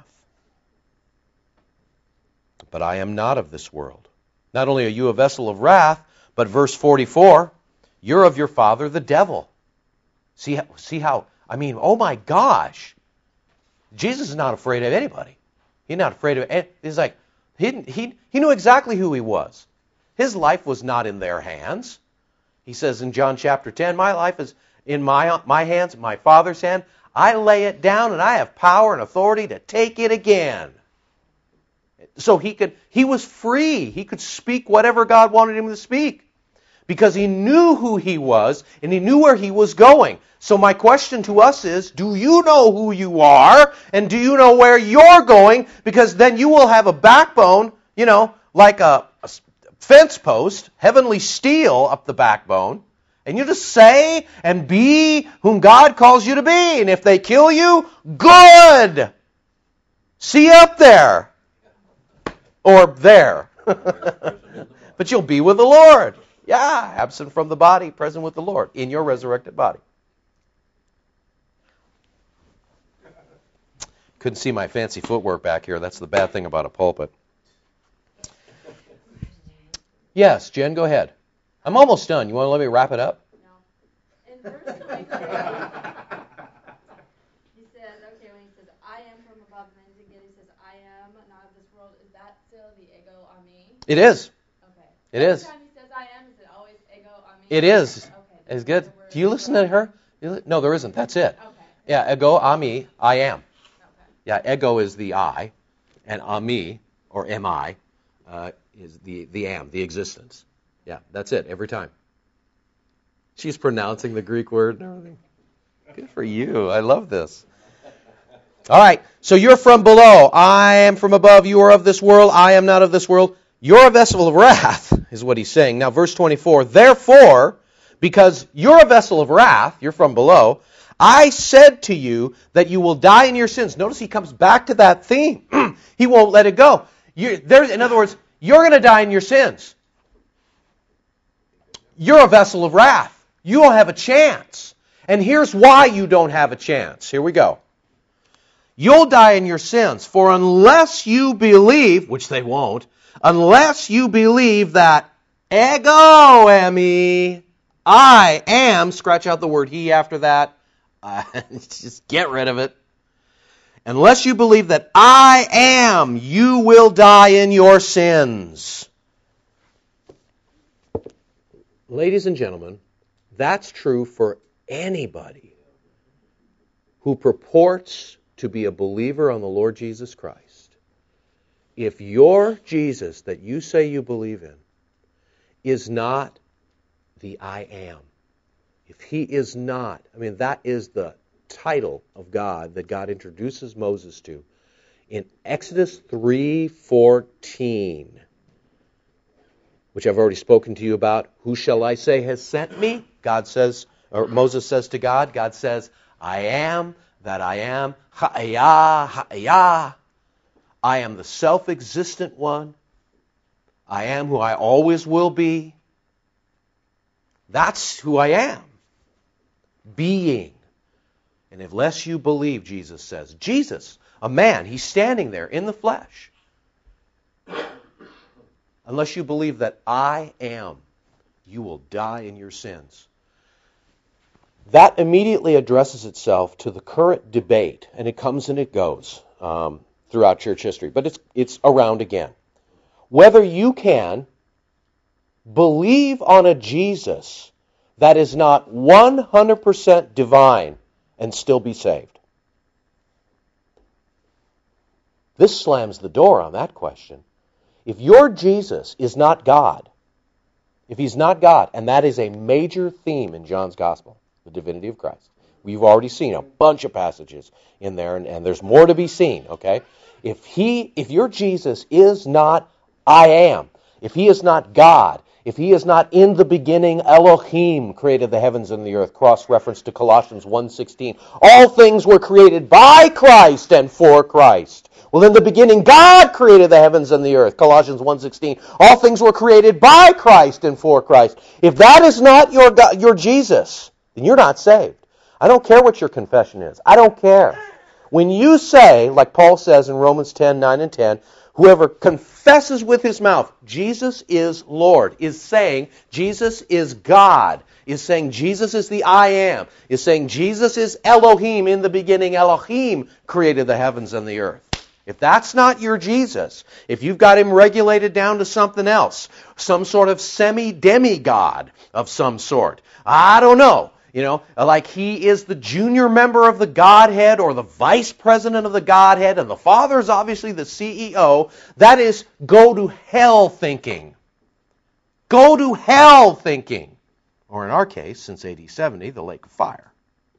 A: But I am not of this world. Not only are you a vessel of wrath, but verse forty-four, you're of your father the devil. See, see how, I mean, oh my gosh. Jesus is not afraid of anybody. He's not afraid of, he's like, he, he, he knew exactly who he was. His life was not in their hands. He says in John chapter ten, my life is in my, my hands, my Father's hand. I lay it down and I have power and authority to take it again. So he could, he was free. He could speak whatever God wanted him to speak because he knew who he was and he knew where he was going. So my question to us is, do you know who you are and do you know where you're going? Because then you will have a backbone, you know, like a, a fence post, heavenly steel up the backbone. And you just say and be whom God calls you to be. And if they kill you, good. See you up there. Or there. But you'll be with the Lord. Yeah, absent from the body, present with the Lord in your resurrected body. Couldn't see my fancy footwork back here. That's the bad thing about a pulpit. Yes, Jen, go ahead. I'm almost done. You want to let me wrap it up?
B: No. In verse twenty-three, he says, okay, when he says, I am from above, and then again he says, I am not of this world, is that still the ego on me?
A: It is.
B: Okay.
A: It is.
B: Every time he says I am, is it always ego on me?
A: It is.
B: Okay.
A: It's good. Do you listen to her? No, there isn't. That's it.
B: Okay.
A: Yeah, ego, ami, I am.
B: Okay.
A: Yeah, ego is the I, and ami, or am I, uh, is the, the am, the existence. Yeah, that's it, every time. She's pronouncing the Greek word and everything. Good for you. I love this. All right, so you're from below. I am from above. You are of this world. I am not of this world. You're a vessel of wrath, is what he's saying. Now, verse twenty-four, therefore, because you're a vessel of wrath, you're from below, I said to you that you will die in your sins. Notice he comes back to that theme. He won't let it go. You, there, in other words, you're going to die in your sins. You're a vessel of wrath. You don't have a chance. And here's why you don't have a chance. Here we go. You'll die in your sins, for unless you believe, which they won't, unless you believe that ego eimi, I am, scratch out the word he after that, uh, just get rid of it. Unless you believe that I am, you will die in your sins. Ladies and gentlemen, that's true for anybody who purports to be a believer on the Lord Jesus Christ. If your Jesus that you say you believe in is not the I am, if he is not, I mean, that is the title of God that God introduces Moses to in Exodus three fourteen, which I've already spoken to you about. Who shall I say has sent me? God says, or Moses says to God, God says, I am that I am, ha'ayah, ha'ayah. I am the self-existent one. I am who I always will be. That's who I am. Being. And unless you believe, Jesus says, Jesus, a man, he's standing there in the flesh. Unless you believe that I am, you will die in your sins. That immediately addresses itself to the current debate, and it comes and it goes um, throughout church history, but it's it's around again. Whether you can believe on a Jesus that is not one hundred percent divine and still be saved. This slams the door on that question. If your Jesus is not God, If he's not God, and that is a major theme in John's Gospel, the divinity of Christ. We've already seen a bunch of passages in there, and, and there's more to be seen, okay? If he, if your Jesus is not I am, if he is not God, if he is not in the beginning, Elohim created the heavens and the earth, cross-reference to Colossians one sixteen, all things were created by Christ and for Christ. Well, in the beginning, God created the heavens and the earth, Colossians one sixteen. All things were created by Christ and for Christ. If that is not your God, your Jesus, then you're not saved. I don't care what your confession is. I don't care. When you say, like Paul says in Romans ten, nine and ten, whoever confesses with his mouth, Jesus is Lord, is saying Jesus is God, is saying Jesus is the I am, is saying Jesus is Elohim. In the beginning, Elohim created the heavens and the earth. If that's not your Jesus, if you've got him regulated down to something else, some sort of semi-demigod of some sort, I don't know. You know, like he is the junior member of the Godhead or the vice president of the Godhead, and the Father is obviously the C E O. That is go to hell thinking. Go to hell thinking. Or in our case, since A D seventy, the lake of fire.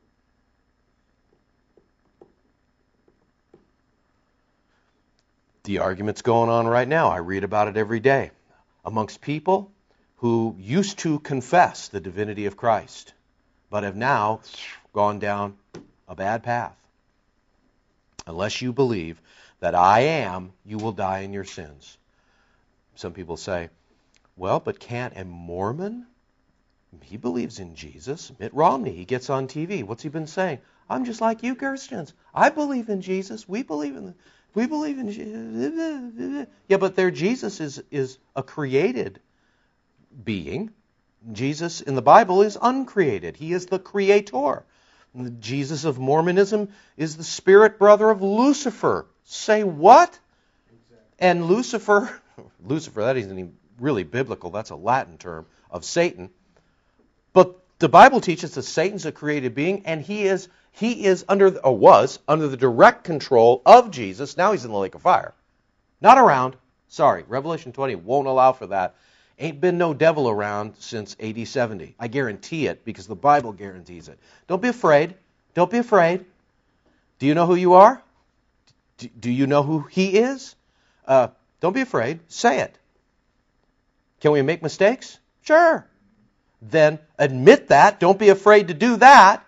A: The argument's going on right now. I read about it every day. Amongst people who used to confess the divinity of Christ, but have now gone down a bad path. Unless you believe that I am, you will die in your sins. Some people say, well, but can't a Mormon? He believes in Jesus. Mitt Romney, he gets on T V. What's he been saying? I'm just like you Christians. I believe in Jesus. We believe in the, we believe in Jesus. Yeah, but their Jesus is, is a created being. Jesus in the Bible is uncreated. He is the creator. And the Jesus of Mormonism is the spirit brother of Lucifer. Say what? Exactly. And Lucifer, Lucifer, that isn't even really biblical. That's a Latin term of Satan. But the Bible teaches that Satan's a created being, and he is he is under or was under the direct control of Jesus. Now he's in the lake of fire. Not around. Sorry, Revelation twenty won't allow for that. Ain't been no devil around since A D seventy. I guarantee it because the Bible guarantees it. Don't be afraid. Don't be afraid. Do you know who you are? D- do you know who he is? Uh, don't be afraid. Say it. Can we make mistakes? Sure. Then admit that. Don't be afraid to do that.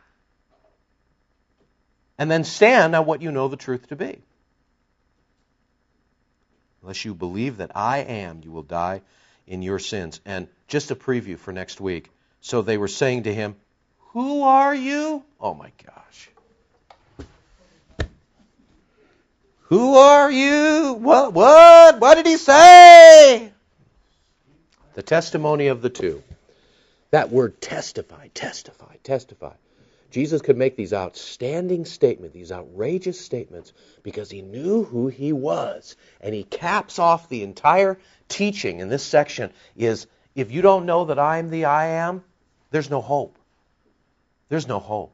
A: And then stand on what you know the truth to be. Unless you believe that I am, you will die in your sins. And just a preview for next week. So they were saying to him, who are you? Oh my gosh. Who are you? What? What? What did he say? The testimony of the two. That word testify, testify, testify. Jesus could make these outstanding statements, these outrageous statements, because he knew who he was. And he caps off the entire teaching in this section is, if you don't know that I am the I am, there's no hope. There's no hope.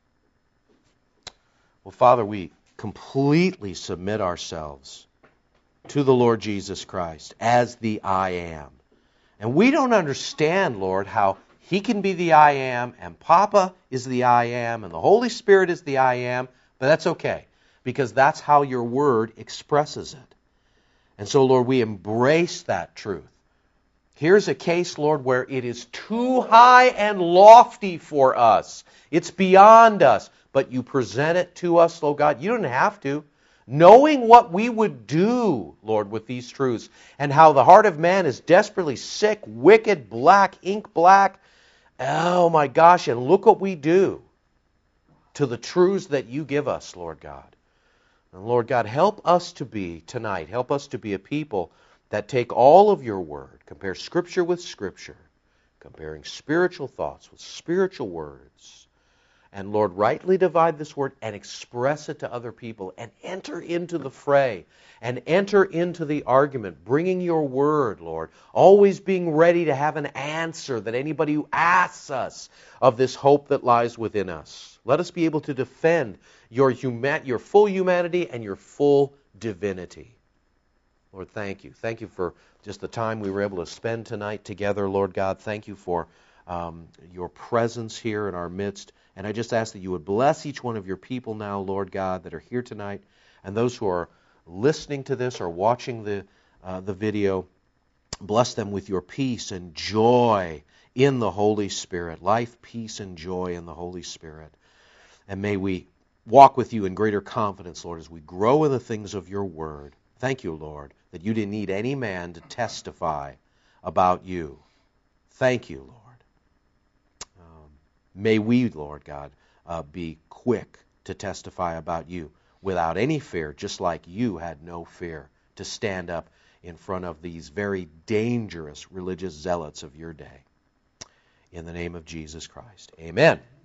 A: Well, Father, we completely submit ourselves to the Lord Jesus Christ as the I am. And we don't understand, Lord, how he can be the I am, and Papa is the I am, and the Holy Spirit is the I am, but that's okay, because that's how your word expresses it. And so, Lord, we embrace that truth. Here's a case, Lord, where it is too high and lofty for us. It's beyond us, but you present it to us, Lord God. You don't have to. Knowing what we would do, Lord, with these truths, and how the heart of man is desperately sick, wicked, black, ink black. Oh my gosh, and look what we do to the truths that you give us, Lord God. And Lord God, help us to be, tonight, help us to be a people that take all of your word, compare Scripture with Scripture, comparing spiritual thoughts with spiritual words, and Lord, rightly divide this word and express it to other people and enter into the fray and enter into the argument, bringing your word, Lord, always being ready to have an answer that anybody who asks us of this hope that lies within us. Let us be able to defend your, huma- your full humanity and your full divinity. Lord, thank you. Thank you for just the time we were able to spend tonight together, Lord God. Thank you for um, your presence here in our midst. And I just ask that you would bless each one of your people now, Lord God, that are here tonight, and those who are listening to this or watching the uh, the video. Bless them with your peace and joy in the Holy Spirit. Life, peace, and joy in the Holy Spirit. And may we walk with you in greater confidence, Lord, as we grow in the things of your word. Thank you, Lord, that you didn't need any man to testify about you. Thank you, Lord. Um, may we, Lord God, uh, be quick to testify about you without any fear, just like you had no fear to stand up in front of these very dangerous religious zealots of your day. In the name of Jesus Christ. Amen.